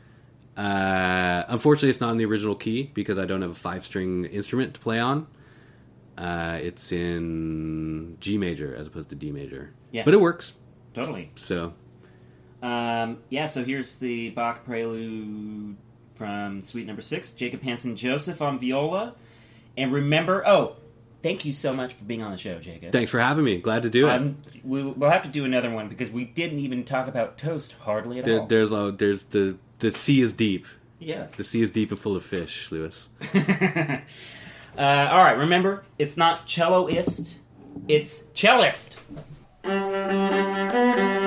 Speaker 2: Uh, unfortunately, it's not in the original key because I don't have a five-string instrument to play on. Uh, it's in G major as opposed to D major.
Speaker 1: Yeah.
Speaker 2: But it works.
Speaker 1: Totally.
Speaker 2: So,
Speaker 1: Um, yeah, so here's the Bach prelude from suite number six. Jacob Hansen Joseph on viola. And remember, oh, thank you so much for being on the show, Jacob.
Speaker 2: thanks for having me. Glad to do it.
Speaker 1: Um, we, we'll have to do another one because we didn't even talk about toast hardly at
Speaker 2: There,
Speaker 1: all.
Speaker 2: there's a, there's the the sea is deep.
Speaker 1: Yes.
Speaker 2: The sea is deep and full of fish, Lewis.
Speaker 1: uh, all right, remember, it's not celloist, it's cellist.